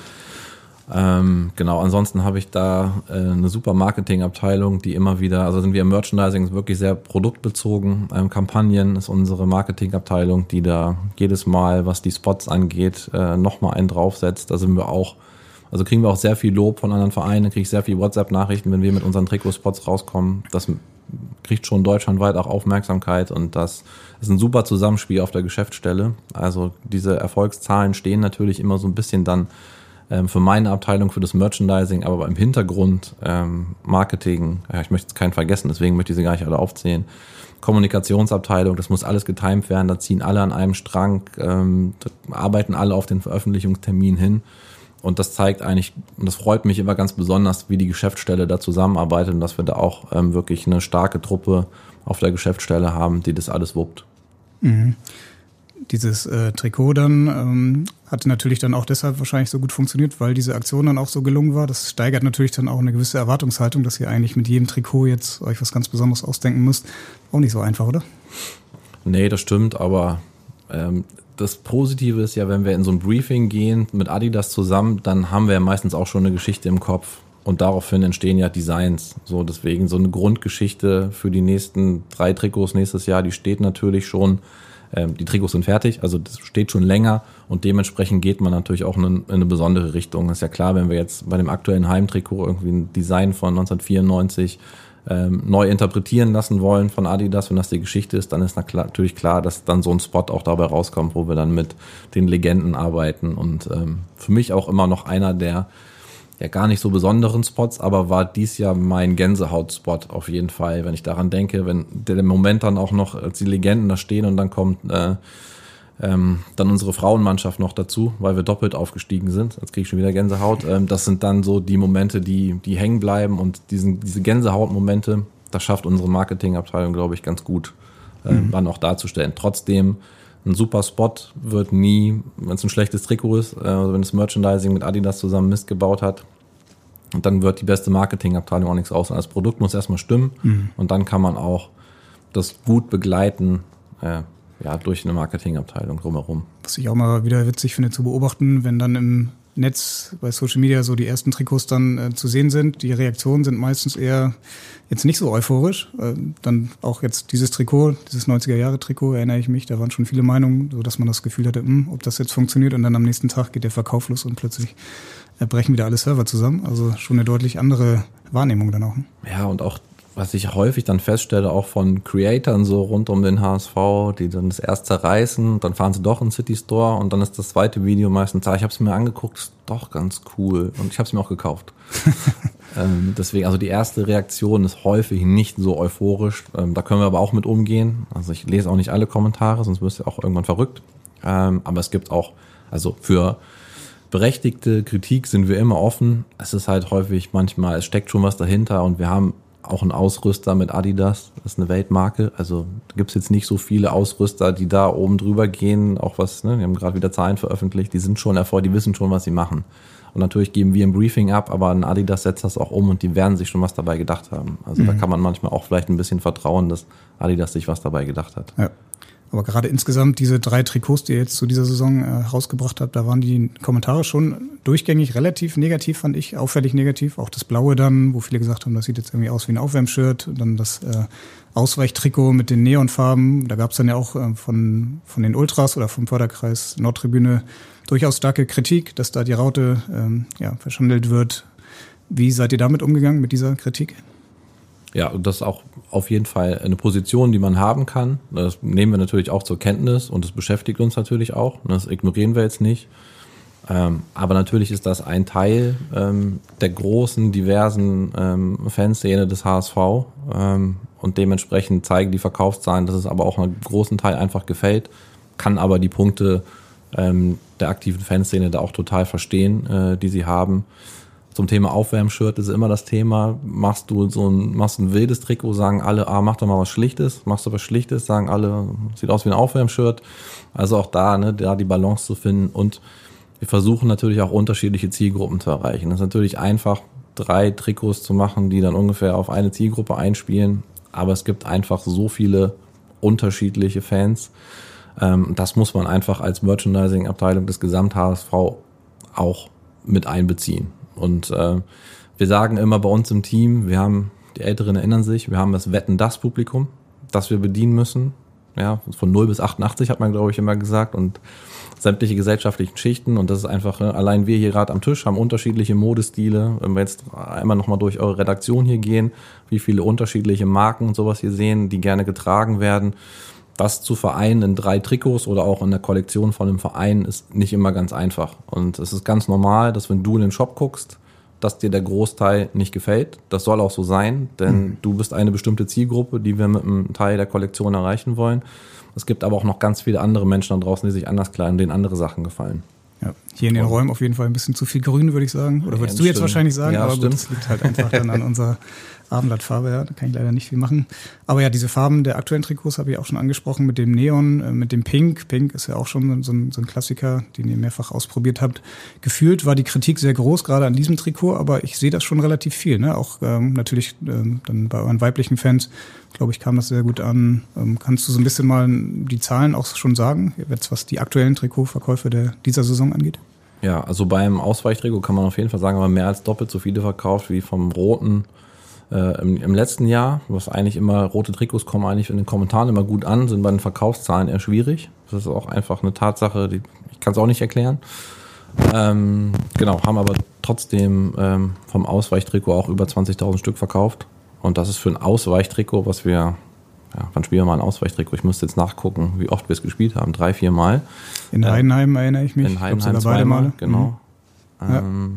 Ähm, genau, ansonsten habe ich da äh, eine super Marketingabteilung, die immer wieder, also sind wir im Merchandising ist wirklich sehr produktbezogen. Ähm, Kampagnen ist unsere Marketingabteilung, die da jedes Mal, was die Spots angeht, äh, nochmal einen draufsetzt. Da sind wir auch, also kriegen wir auch sehr viel Lob von anderen Vereinen, kriege ich sehr viel WhatsApp-Nachrichten, wenn wir mit unseren Trikotspots rauskommen. Das kriegt schon deutschlandweit auch Aufmerksamkeit und das ist ein super Zusammenspiel auf der Geschäftsstelle. Also diese Erfolgszahlen stehen natürlich immer so ein bisschen dann für meine Abteilung, für das Merchandising, aber im Hintergrund ähm, Marketing, ja, ich möchte jetzt keinen vergessen, deswegen möchte ich sie gar nicht alle aufzählen, Kommunikationsabteilung, das muss alles getimed werden, da ziehen alle an einem Strang, ähm, da arbeiten alle auf den Veröffentlichungstermin hin und das zeigt eigentlich, und das freut mich immer ganz besonders, wie die Geschäftsstelle da zusammenarbeitet und dass wir da auch ähm, wirklich eine starke Truppe auf der Geschäftsstelle haben, die das alles wuppt. Mhm. Dieses äh, Trikot dann ähm, hatte natürlich dann auch deshalb wahrscheinlich so gut funktioniert, weil diese Aktion dann auch so gelungen war. Das steigert natürlich dann auch eine gewisse Erwartungshaltung, dass ihr eigentlich mit jedem Trikot jetzt euch was ganz Besonderes ausdenken müsst. Auch nicht so einfach, oder? Nee, das stimmt, aber ähm, das Positive ist ja, wenn wir in so ein Briefing gehen mit Adidas zusammen, dann haben wir ja meistens auch schon eine Geschichte im Kopf. Und daraufhin entstehen ja Designs. So, deswegen so eine Grundgeschichte für die nächsten drei Trikots nächstes Jahr, die steht natürlich schon. Die Trikots sind fertig, also das steht schon länger und dementsprechend geht man natürlich auch in eine, in eine besondere Richtung. Das ist ja klar, wenn wir jetzt bei dem aktuellen Heimtrikot irgendwie ein Design von neunzehnhundertvierundneunzig ähm, neu interpretieren lassen wollen von Adidas, wenn das die Geschichte ist, dann ist na klar, natürlich klar, dass dann so ein Spot auch dabei rauskommt, wo wir dann mit den Legenden arbeiten und ähm, für mich auch immer noch einer der ja gar nicht so besonderen Spots, aber war dies Jahr mein Gänsehaut-Spot auf jeden Fall, wenn ich daran denke, wenn der Moment dann auch noch, als die Legenden da stehen und dann kommt äh, ähm, dann unsere Frauenmannschaft noch dazu, weil wir doppelt aufgestiegen sind, jetzt kriege ich schon wieder Gänsehaut, ähm, das sind dann so die Momente, die die hängen bleiben und diesen, diese Gänsehaut-Momente, das schafft unsere Marketingabteilung, glaube ich, ganz gut, äh, mhm. dann auch darzustellen. Trotzdem, ein super Spot wird nie, wenn es ein schlechtes Trikot ist, also wenn das Merchandising mit Adidas zusammen Mist gebaut hat, und dann wird die beste Marketingabteilung auch nichts aus. Das Produkt muss erstmal stimmen mhm. und dann kann man auch das gut begleiten, äh, ja, durch eine Marketingabteilung drumherum. Was ich auch mal wieder witzig finde zu beobachten, wenn dann im Netz, bei Social Media so die ersten Trikots dann äh, zu sehen sind. Die Reaktionen sind meistens eher jetzt nicht so euphorisch. Äh, dann auch jetzt dieses Trikot, dieses neunziger-Jahre-Trikot, erinnere ich mich, da waren schon viele Meinungen, so dass man das Gefühl hatte, mh, ob das jetzt funktioniert. Und dann am nächsten Tag geht der Verkauf los und plötzlich äh, brechen wieder alle Server zusammen. Also schon eine deutlich andere Wahrnehmung dann auch. Ne? Ja, und auch was ich häufig dann feststelle, auch von Creatoren so rund um den H S V, die dann das erst zerreißen, dann fahren sie doch in den City Store und dann ist das zweite Video meistens, ah, ich habe es mir angeguckt, ist doch ganz cool und ich habe es mir auch gekauft. ähm, deswegen, also die erste Reaktion ist häufig nicht so euphorisch, ähm, da können wir aber auch mit umgehen. Also ich lese auch nicht alle Kommentare, sonst wirst du auch irgendwann verrückt. Ähm, aber es gibt auch, also für berechtigte Kritik sind wir immer offen. Es ist halt häufig manchmal, es steckt schon was dahinter und wir haben auch ein Ausrüster mit Adidas, das ist eine Weltmarke, also da gibt's jetzt nicht so viele Ausrüster, die da oben drüber gehen, auch was, ne, wir haben gerade wieder Zahlen veröffentlicht, die sind schon erfolgreich, die wissen schon, was sie machen. Und natürlich geben wir ein Briefing ab, aber ein Adidas setzt das auch um und die werden sich schon was dabei gedacht haben. Also mhm. da kann man manchmal auch vielleicht ein bisschen vertrauen, dass Adidas sich was dabei gedacht hat. Ja. Aber gerade insgesamt diese drei Trikots, die ihr jetzt zu dieser Saison äh, rausgebracht habt, da waren die Kommentare schon durchgängig relativ negativ, fand ich, auffällig negativ. Auch das Blaue dann, wo viele gesagt haben, das sieht jetzt irgendwie aus wie ein Aufwärmshirt. Dann das äh, Ausweichtrikot mit den Neonfarben. Da gab es dann ja auch äh, von von den Ultras oder vom Förderkreis Nordtribüne durchaus starke Kritik, dass da die Raute ähm, ja, verschandelt wird. Wie seid ihr damit umgegangen, mit dieser Kritik? Ja, und das ist auch auf jeden Fall eine Position, die man haben kann. Das nehmen wir natürlich auch zur Kenntnis und das beschäftigt uns natürlich auch. Das ignorieren wir jetzt nicht. Aber natürlich ist das ein Teil der großen, diversen Fanszene des H S V. Und dementsprechend zeigen die Verkaufszahlen, dass es aber auch einem großen Teil einfach gefällt. Kann aber die Punkte, der aktiven Fanszene da auch total verstehen, äh, die sie haben. Zum Thema Aufwärmshirt ist immer das Thema. Machst du so ein, machst ein wildes Trikot, sagen alle, ah, mach doch mal was Schlichtes. Machst du was Schlichtes, sagen alle, sieht aus wie ein Aufwärmshirt. Also auch da, ne, da die Balance zu finden. Und wir versuchen natürlich auch unterschiedliche Zielgruppen zu erreichen. Das ist natürlich einfach, drei Trikots zu machen, die dann ungefähr auf eine Zielgruppe einspielen. Aber es gibt einfach so viele unterschiedliche Fans. Ähm, das muss man einfach als Merchandising-Abteilung des Gesamt-H S V auch mit einbeziehen. Und äh, wir sagen immer bei uns im Team, wir haben, die Älteren erinnern sich, wir haben das Wetten-Das-Publikum, das wir bedienen müssen. Ja, von null bis achtundachtzig hat man, glaube ich, immer gesagt. Und sämtliche gesellschaftlichen Schichten. Und das ist einfach, äh, allein wir hier gerade am Tisch haben unterschiedliche Modestile. Wenn wir jetzt einmal nochmal durch eure Redaktion hier gehen, wie viele unterschiedliche Marken und sowas hier sehen, die gerne getragen werden. Das zu vereinen in drei Trikots oder auch in der Kollektion von einem Verein ist nicht immer ganz einfach. Und es ist ganz normal, dass wenn du in den Shop guckst, dass dir der Großteil nicht gefällt. Das soll auch so sein, denn mhm. du bist eine bestimmte Zielgruppe, die wir mit einem Teil der Kollektion erreichen wollen. Es gibt aber auch noch ganz viele andere Menschen da draußen, die sich anders kleiden, denen andere Sachen gefallen. Ja, hier in den Räumen auf jeden Fall ein bisschen zu viel Grün, würde ich sagen. Oder würdest ja, du jetzt stimmt. wahrscheinlich sagen, ja, aber stimmt. gut, das liegt halt einfach dann an unserer Abendblattfarbe, ja, da kann ich leider nicht viel machen. Aber ja, diese Farben der aktuellen Trikots habe ich auch schon angesprochen, mit dem Neon, mit dem Pink. Pink ist ja auch schon so ein, so ein Klassiker, den ihr mehrfach ausprobiert habt. Gefühlt war die Kritik sehr groß, gerade an diesem Trikot, aber ich sehe das schon relativ viel, ne? Auch ähm, natürlich ähm, dann bei euren weiblichen Fans, glaube ich, kam das sehr gut an. Ähm, kannst du so ein bisschen mal die Zahlen auch schon sagen, jetzt was die aktuellen Trikotverkäufe der dieser Saison angeht? Ja, also beim Ausweichtrikot kann man auf jeden Fall sagen, aber mehr als doppelt so viele verkauft wie vom roten äh, im, im letzten Jahr. Was eigentlich immer, rote Trikots kommen eigentlich in den Kommentaren immer gut an, sind bei den Verkaufszahlen eher schwierig. Das ist auch einfach eine Tatsache, die ich kann es auch nicht erklären. Ähm, genau, haben aber trotzdem ähm, vom Ausweichtrikot auch über zwanzigtausend Stück verkauft. Und das ist für ein Ausweichtrikot, was wir, ja, wann spielen wir mal ein Ausweichtrikot? Ich müsste jetzt nachgucken, wie oft wir es gespielt haben. Drei, vier Mal. In Heidenheim äh, erinnere ich mich. In Heidenheim ich beide Male. Genau. Mhm. Ja. Ähm,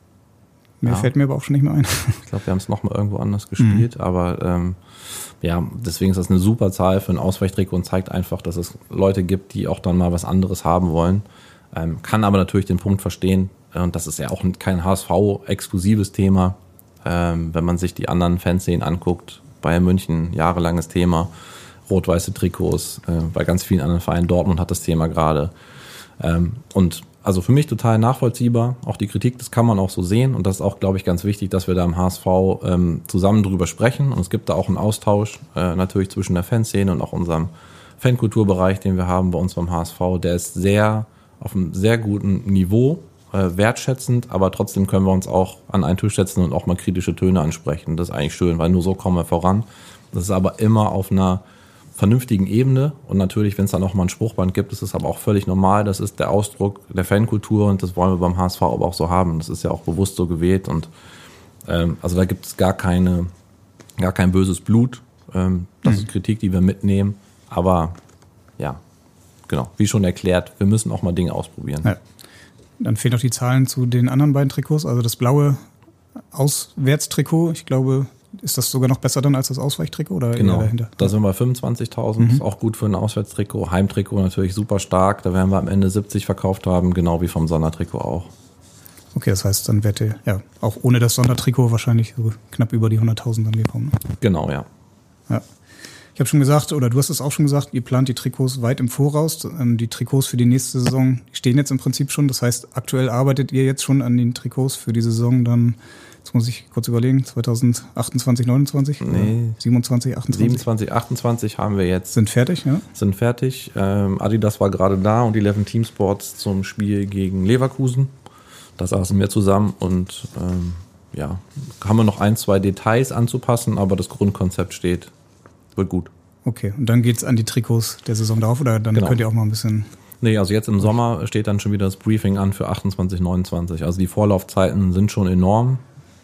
Mehr ja. fällt mir aber auch schon nicht mehr ein. Ich glaube, wir haben es noch mal irgendwo anders gespielt. Mhm. Aber ähm, ja, deswegen ist das eine super Zahl für ein Ausweichtrikot und zeigt einfach, dass es Leute gibt, die auch dann mal was anderes haben wollen. Ähm, kann aber natürlich den Punkt verstehen. Und das ist ja auch kein H S V-exklusives Thema. Ähm, wenn man sich die anderen Fanszenen anguckt, Bayern München, jahrelanges Thema, rot-weiße Trikots, äh, bei ganz vielen anderen Vereinen, Dortmund hat das Thema gerade. Ähm, und also für mich total nachvollziehbar, auch die Kritik, das kann man auch so sehen und das ist auch, glaube ich, ganz wichtig, dass wir da im H S V ähm, zusammen drüber sprechen und es gibt da auch einen Austausch äh, natürlich zwischen der Fanszene und auch unserem Fankulturbereich, den wir haben bei uns beim H S V, der ist sehr auf einem sehr guten Niveau, wertschätzend, aber trotzdem können wir uns auch an einen Tisch setzen und auch mal kritische Töne ansprechen. Das ist eigentlich schön, weil nur so kommen wir voran. Das ist aber immer auf einer vernünftigen Ebene und natürlich, wenn es dann noch mal ein Spruchband gibt, ist es aber auch völlig normal. Das ist der Ausdruck der Fankultur und das wollen wir beim H S V aber auch so haben. Das ist ja auch bewusst so gewählt und ähm, also da gibt es gar keine, gar kein böses Blut. Ähm, das mhm. ist Kritik, die wir mitnehmen, aber ja, genau, wie schon erklärt, wir müssen auch mal Dinge ausprobieren. Ja. Dann fehlen noch die Zahlen zu den anderen beiden Trikots, also das blaue Auswärtstrikot, ich glaube, ist das sogar noch besser dann als das Ausweichtrikot oder genau. eher dahinter? Da sind wir fünfundzwanzigtausend, mhm. ist auch gut für ein Auswärtstrikot. Heimtrikot natürlich super stark, da werden wir am Ende siebzig verkauft haben, genau wie vom Sondertrikot auch. Okay, das heißt, dann wärt ihr ja auch ohne das Sondertrikot wahrscheinlich so knapp über die hunderttausend dann gekommen. Ne? Genau, ja. Ja. Ich habe schon gesagt, oder du hast es auch schon gesagt, ihr plant die Trikots weit im Voraus. Die Trikots für die nächste Saison stehen jetzt im Prinzip schon. Das heißt, aktuell arbeitet ihr jetzt schon an den Trikots für die Saison dann, jetzt muss ich kurz überlegen, zwanzig achtundzwanzig, neunundzwanzig? Nee. siebenundzwanzig, achtundzwanzig? siebenundzwanzig, achtundzwanzig haben wir jetzt. Sind fertig, ja? Sind fertig. Ähm, Adidas war gerade da und die Eleven Team Sports zum Spiel gegen Leverkusen. Da saßen wir zusammen und ähm, ja, haben wir noch ein, zwei Details anzupassen, aber das Grundkonzept steht. Wird gut. Okay, und dann geht's an die Trikots der Saison darauf oder dann genau. Könnt ihr auch mal ein bisschen... Nee, also jetzt im Sommer steht dann schon wieder das Briefing an für achtundzwanzig, neunundzwanzig. Also die Vorlaufzeiten sind schon enorm.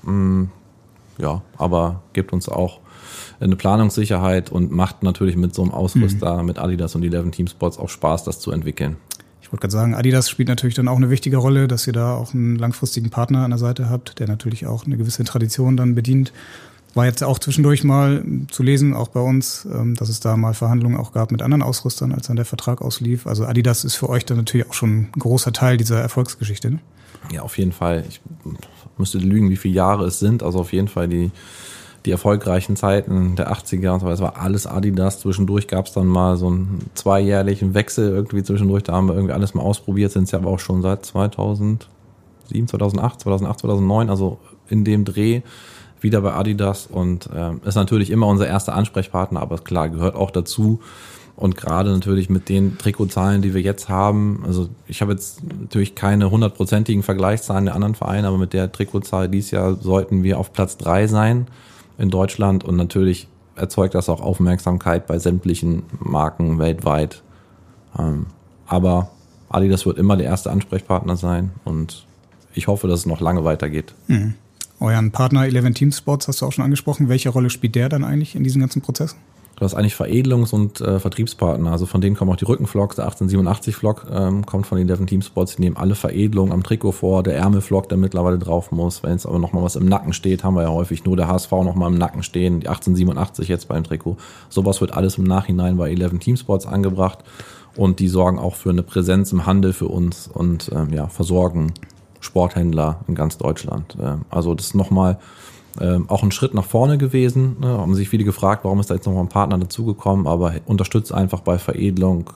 Ja, aber gibt uns auch eine Planungssicherheit und macht natürlich mit so einem Ausrüster, mhm. mit Adidas und Eleven Team Sports auch Spaß, das zu entwickeln. Ich wollte gerade sagen, Adidas spielt natürlich dann auch eine wichtige Rolle, dass ihr da auch einen langfristigen Partner an der Seite habt, der natürlich auch eine gewisse Tradition dann bedient. War jetzt auch zwischendurch mal zu lesen, auch bei uns, dass es da mal Verhandlungen auch gab mit anderen Ausrüstern, als dann der Vertrag auslief. Also Adidas ist für euch dann natürlich auch schon ein großer Teil dieser Erfolgsgeschichte, ne? Ja, auf jeden Fall. Ich müsste lügen, wie viele Jahre es sind. Also auf jeden Fall die, die erfolgreichen Zeiten der achtziger und so weiter. Es war alles Adidas. Zwischendurch gab es dann mal so einen zweijährlichen Wechsel irgendwie zwischendurch. Da haben wir irgendwie alles mal ausprobiert. Sind es ja aber auch schon seit zweitausendsieben, zweitausendacht, zweitausendacht, zweitausendneun. Also in dem Dreh wieder bei Adidas und ähm, ist natürlich immer unser erster Ansprechpartner, aber klar, gehört auch dazu und gerade natürlich mit den Trikotzahlen, die wir jetzt haben, also ich habe jetzt natürlich keine hundertprozentigen Vergleichszahlen der anderen Vereine, aber mit der Trikotzahl dieses Jahr sollten wir auf Platz drei sein in Deutschland und natürlich erzeugt das auch Aufmerksamkeit bei sämtlichen Marken weltweit, ähm, aber Adidas wird immer der erste Ansprechpartner sein und ich hoffe, dass es noch lange weitergeht. Mhm. Euren Partner Eleven Team Sports hast du auch schon angesprochen. Welche Rolle spielt der dann eigentlich in diesem ganzen Prozess? Du hast eigentlich Veredelungs- und äh, Vertriebspartner. Also von denen kommen auch die Rückenflogs. Der achtzehnhundertsiebenundachtzig-Flock ähm, kommt von Eleven Team Sports. Die nehmen alle Veredelungen am Trikot vor. Der Ärmelflock, der mittlerweile drauf muss. Wenn jetzt aber nochmal was im Nacken steht, haben wir ja häufig nur der H S V nochmal im Nacken stehen. Die achtzehnhundertsiebenundachtzig jetzt beim Trikot. Sowas wird alles im Nachhinein bei Eleven Team Sports angebracht. Und die sorgen auch für eine Präsenz im Handel für uns und ähm, ja, versorgen Sporthändler in ganz Deutschland. Also das ist nochmal auch ein Schritt nach vorne gewesen. Da haben sich viele gefragt, warum ist da jetzt nochmal ein Partner dazugekommen, aber unterstützt einfach bei Veredelung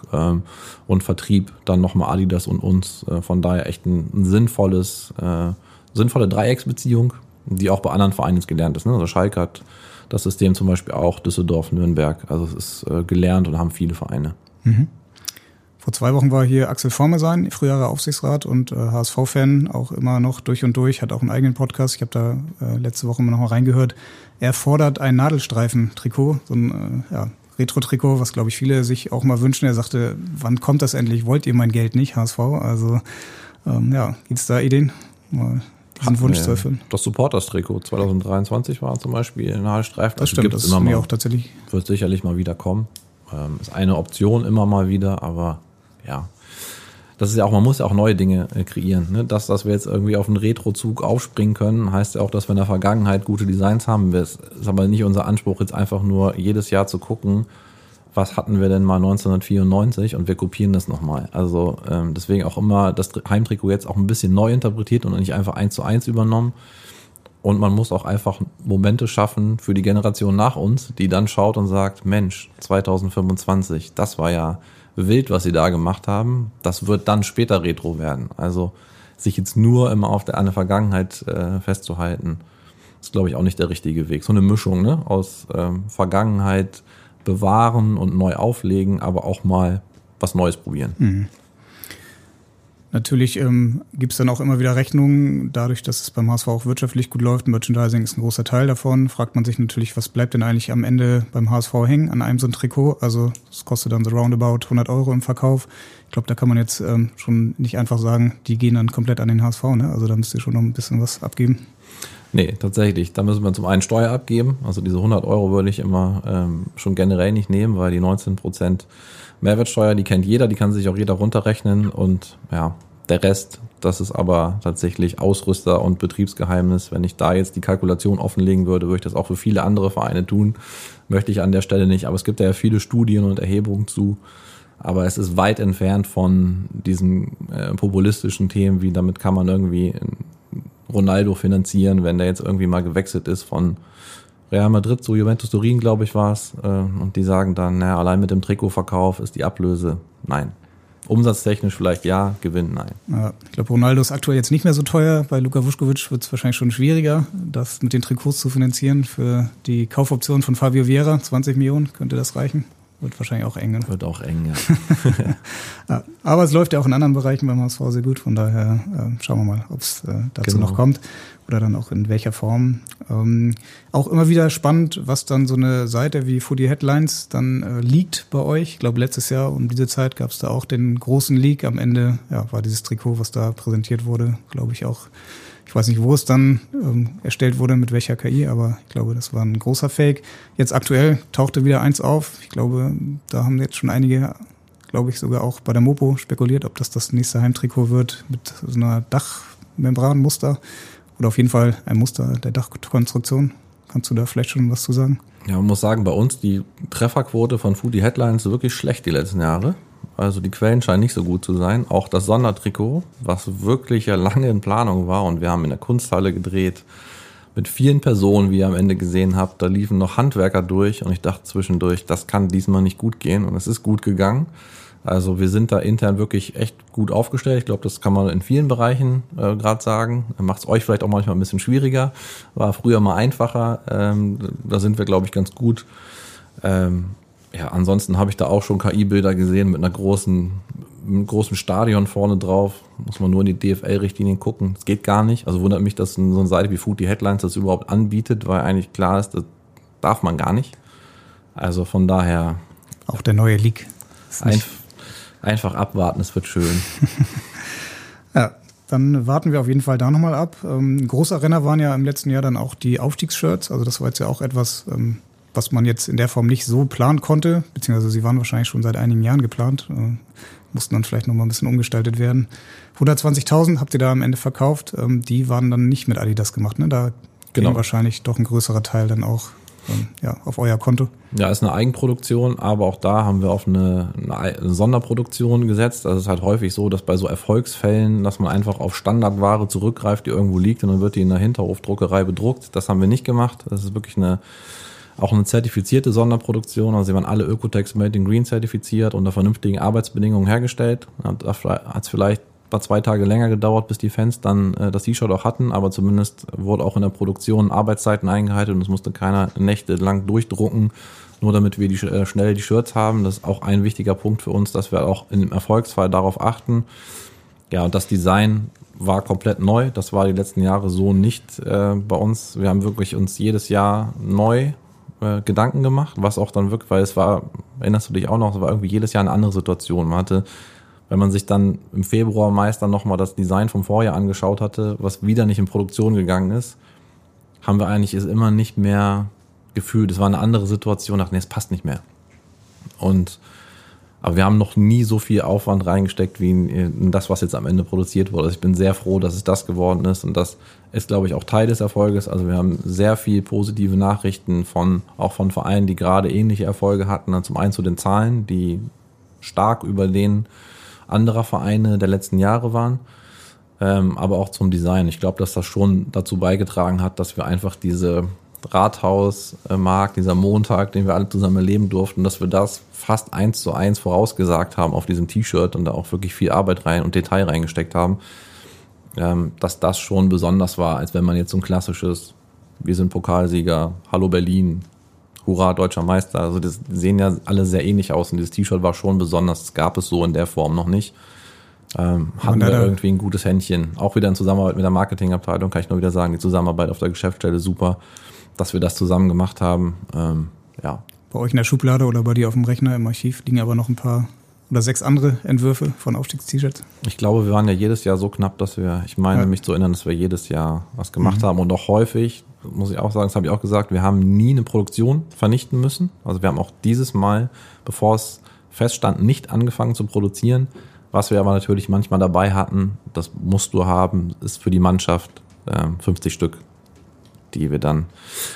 und Vertrieb dann nochmal Adidas und uns. Von daher echt ein, ein sinnvolles, sinnvolle Dreiecksbeziehung, die auch bei anderen Vereinen jetzt gelernt ist. Also Schalke hat das System zum Beispiel auch, Düsseldorf, Nürnberg. Also es ist gelernt und haben viele Vereine. Mhm. Vor zwei Wochen war hier Axel Vormesein, früherer Aufsichtsrat und äh, H S V-Fan, auch immer noch durch und durch, hat auch einen eigenen Podcast. Ich habe da äh, letzte Woche noch mal reingehört. Er fordert ein Nadelstreifen-Trikot, so ein äh, ja, Retro-Trikot, was, glaube ich, viele sich auch mal wünschen. Er sagte, wann kommt das endlich? Wollt ihr mein Geld nicht, H S V? Also ähm, ja, gibt's da Ideen, mal diesen Wunsch zu erfüllen? Das Supporters-Trikot zwanzig dreiundzwanzig war zum Beispiel ein Nadelstreifen. Das stimmt, das ist mir auch tatsächlich. Wird sicherlich mal wieder kommen. Ähm, ist eine Option immer mal wieder, aber ja, das ist ja auch, man muss ja auch neue Dinge äh, kreieren. Ne? Das, dass wir jetzt irgendwie auf einen Retro-Zug aufspringen können, heißt ja auch, dass wir in der Vergangenheit gute Designs haben. Es ist aber nicht unser Anspruch, jetzt einfach nur jedes Jahr zu gucken, was hatten wir denn mal neunzehnhundertvierundneunzig und wir kopieren das nochmal. Also ähm, deswegen auch immer das Heimtrikot jetzt auch ein bisschen neu interpretiert und nicht einfach eins zu eins übernommen. Und man muss auch einfach Momente schaffen für die Generation nach uns, die dann schaut und sagt, Mensch, zweitausendfünfundzwanzig, das war ja wild, was sie da gemacht haben. Das wird dann später Retro werden. Also sich jetzt nur immer auf der, an der Vergangenheit äh, festzuhalten, ist, glaube ich, auch nicht der richtige Weg. So eine Mischung, ne, aus ähm, Vergangenheit bewahren und neu auflegen, aber auch mal was Neues probieren. Mhm. Natürlich ähm, gibt es dann auch immer wieder Rechnungen, dadurch, dass es beim H S V auch wirtschaftlich gut läuft. Merchandising ist ein großer Teil davon. Fragt man sich natürlich, was bleibt denn eigentlich am Ende beim H S V hängen an einem so ein Trikot? Also das kostet dann so roundabout hundert Euro im Verkauf. Ich glaube, da kann man jetzt ähm, schon nicht einfach sagen, die gehen dann komplett an den H S V. Ne? Also da müsst ihr schon noch ein bisschen was abgeben. Nee, tatsächlich. Da müssen wir zum einen Steuer abgeben. Also diese hundert Euro würde ich immer ähm, schon generell nicht nehmen, weil die neunzehn Prozent Mehrwertsteuer, die kennt jeder, die kann sich auch jeder runterrechnen und ja, der Rest, das ist aber tatsächlich Ausrüster- und Betriebsgeheimnis. Wenn ich da jetzt die Kalkulation offenlegen würde, würde ich das auch für viele andere Vereine tun. Möchte ich an der Stelle nicht, aber es gibt ja viele Studien und Erhebungen zu. Aber es ist weit entfernt von diesen äh, populistischen Themen, wie damit kann man irgendwie Ronaldo finanzieren, wenn der jetzt irgendwie mal gewechselt ist von Real Madrid zu Juventus Turin, glaube ich, war es. Und die sagen dann, naja, allein mit dem Trikotverkauf ist die Ablöse, nein. Umsatztechnisch vielleicht ja, Gewinn nein. Ja, ich glaube, Ronaldo ist aktuell jetzt nicht mehr so teuer. Bei Luka Vuskovic wird es wahrscheinlich schon schwieriger, das mit den Trikots zu finanzieren. Für die Kaufoption von Fabio Vieira, zwanzig Millionen, könnte das reichen. Wird wahrscheinlich auch eng. Ne? Wird auch eng, ja. Ja. Aber es läuft ja auch in anderen Bereichen beim H S V sehr gut. Von daher äh, schauen wir mal, ob es äh, dazu genau. noch kommt oder dann auch in welcher Form. Ähm, auch immer wieder spannend, was dann so eine Seite wie Footy Headlines dann äh, liegt bei euch. Ich glaube, letztes Jahr um diese Zeit gab es da auch den großen Leak. Am Ende ja, war dieses Trikot, was da präsentiert wurde, glaube ich auch. Ich weiß nicht, wo es dann ähm, erstellt wurde, mit welcher K I, aber ich glaube, das war ein großer Fake. Jetzt aktuell tauchte wieder eins auf. Ich glaube, da haben jetzt schon einige, glaube ich, sogar auch bei der Mopo spekuliert, ob das das nächste Heimtrikot wird mit so einer Dachmembranmuster oder auf jeden Fall ein Muster der Dachkonstruktion. Kannst du da vielleicht schon was zu sagen? Ja, man muss sagen, bei uns die Trefferquote von Foodie Headlines ist wirklich schlecht die letzten Jahre. Also die Quellen scheinen nicht so gut zu sein. Auch das Sondertrikot, was wirklich ja lange in Planung war und wir haben in der Kunsthalle gedreht mit vielen Personen, wie ihr am Ende gesehen habt. Da liefen noch Handwerker durch und ich dachte zwischendurch, das kann diesmal nicht gut gehen und es ist gut gegangen. Also wir sind da intern wirklich echt gut aufgestellt. Ich glaube, das kann man in vielen Bereichen äh, gerade sagen. Macht es euch vielleicht auch manchmal ein bisschen schwieriger. War früher mal einfacher. Ähm, da sind wir, glaube ich, ganz gut. Ähm, ja, ansonsten habe ich da auch schon K I-Bilder gesehen mit einer großen, mit einem großen Stadion vorne drauf. Muss man nur in die D F L-Richtlinien gucken. Das geht gar nicht. Also wundert mich, dass so eine Seite wie Foodie Headlines das überhaupt anbietet, weil eigentlich klar ist, das darf man gar nicht. Also von daher... Auch der neue League. Ein, einfach abwarten, es wird schön. Ja, dann warten wir auf jeden Fall da nochmal ab. Ähm, großer Renner waren ja im letzten Jahr dann auch die Aufstiegsshirts. Also das war jetzt ja auch etwas, ähm, was man jetzt in der Form nicht so planen konnte. Beziehungsweise sie waren wahrscheinlich schon seit einigen Jahren geplant. Äh, mussten dann vielleicht nochmal ein bisschen umgestaltet werden. hundertzwanzigtausend habt ihr da am Ende verkauft. Ähm, die waren dann nicht mit Adidas gemacht, ne? Da Genau. ging wahrscheinlich doch ein größerer Teil dann auch ähm, ja, auf euer Konto. Ja, ist eine Eigenproduktion, aber auch da haben wir auf eine, eine Sonderproduktion gesetzt. Also es ist halt häufig so, dass bei so Erfolgsfällen, dass man einfach auf Standardware zurückgreift, die irgendwo liegt und dann wird die in der Hinterhofdruckerei bedruckt. Das haben wir nicht gemacht. Das ist wirklich eine auch eine zertifizierte Sonderproduktion. Also sie waren alle Ökotex Made in Green zertifiziert unter vernünftigen Arbeitsbedingungen hergestellt. Hat es vielleicht war zwei Tage länger gedauert, bis die Fans dann äh, das T-Shirt auch hatten, aber zumindest wurde auch in der Produktion Arbeitszeiten eingehalten und es musste keiner nächtelang durchdrucken, nur damit wir die, äh, schnell die Shirts haben. Das ist auch ein wichtiger Punkt für uns, dass wir auch in dem Erfolgsfall darauf achten. Ja, und das Design war komplett neu. Das war die letzten Jahre so nicht äh, bei uns. Wir haben wirklich uns jedes Jahr neu äh, Gedanken gemacht, was auch dann wirklich, weil es war, erinnerst du dich auch noch, es war irgendwie jedes Jahr eine andere Situation. Man hatte Wenn man sich dann im Februar meist dann nochmal das Design vom Vorjahr angeschaut hatte, was wieder nicht in Produktion gegangen ist, haben wir eigentlich es immer nicht mehr gefühlt. Es war eine andere Situation, dachte, nee, es passt nicht mehr. Und, aber wir haben noch nie so viel Aufwand reingesteckt wie in, in das, was jetzt am Ende produziert wurde. Also ich bin sehr froh, dass es das geworden ist und das ist, glaube ich, auch Teil des Erfolges. Also wir haben sehr viel positive Nachrichten von, auch von Vereinen, die gerade ähnliche Erfolge hatten. Zum einen zu den Zahlen, die stark über den anderer Vereine der letzten Jahre waren, ähm, aber auch zum Design. Ich glaube, dass das schon dazu beigetragen hat, dass wir einfach diese Rathausmarkt, dieser Montag, den wir alle zusammen erleben durften, dass wir das fast eins zu eins vorausgesagt haben auf diesem T-Shirt und da auch wirklich viel Arbeit rein und Detail reingesteckt haben, ähm, dass das schon besonders war, als wenn man jetzt so ein klassisches, wir sind Pokalsieger, Hallo Berlin, Hurra, deutscher Meister. Also das sehen ja alle sehr ähnlich aus und dieses T-Shirt war schon besonders. Das gab es so in der Form noch nicht. Ähm, hatten wir irgendwie ein gutes Händchen. Auch wieder in Zusammenarbeit mit der Marketingabteilung, kann ich nur wieder sagen, die Zusammenarbeit auf der Geschäftsstelle super, dass wir das zusammen gemacht haben. Ähm, ja. Bei euch in der Schublade oder bei dir auf dem Rechner im Archiv liegen aber noch ein paar oder sechs andere Entwürfe von Aufstiegs-T-Shirts. Ich glaube, wir waren ja jedes Jahr so knapp, dass wir, ich meine ja. mich zu erinnern, dass wir jedes Jahr was gemacht mhm. haben und auch häufig, muss ich auch sagen, das habe ich auch gesagt, wir haben nie eine Produktion vernichten müssen. Also wir haben auch dieses Mal, bevor es feststand, nicht angefangen zu produzieren. Was wir aber natürlich manchmal dabei hatten, das musst du haben, ist für die Mannschaft äh, fünfzig Stück, die wir dann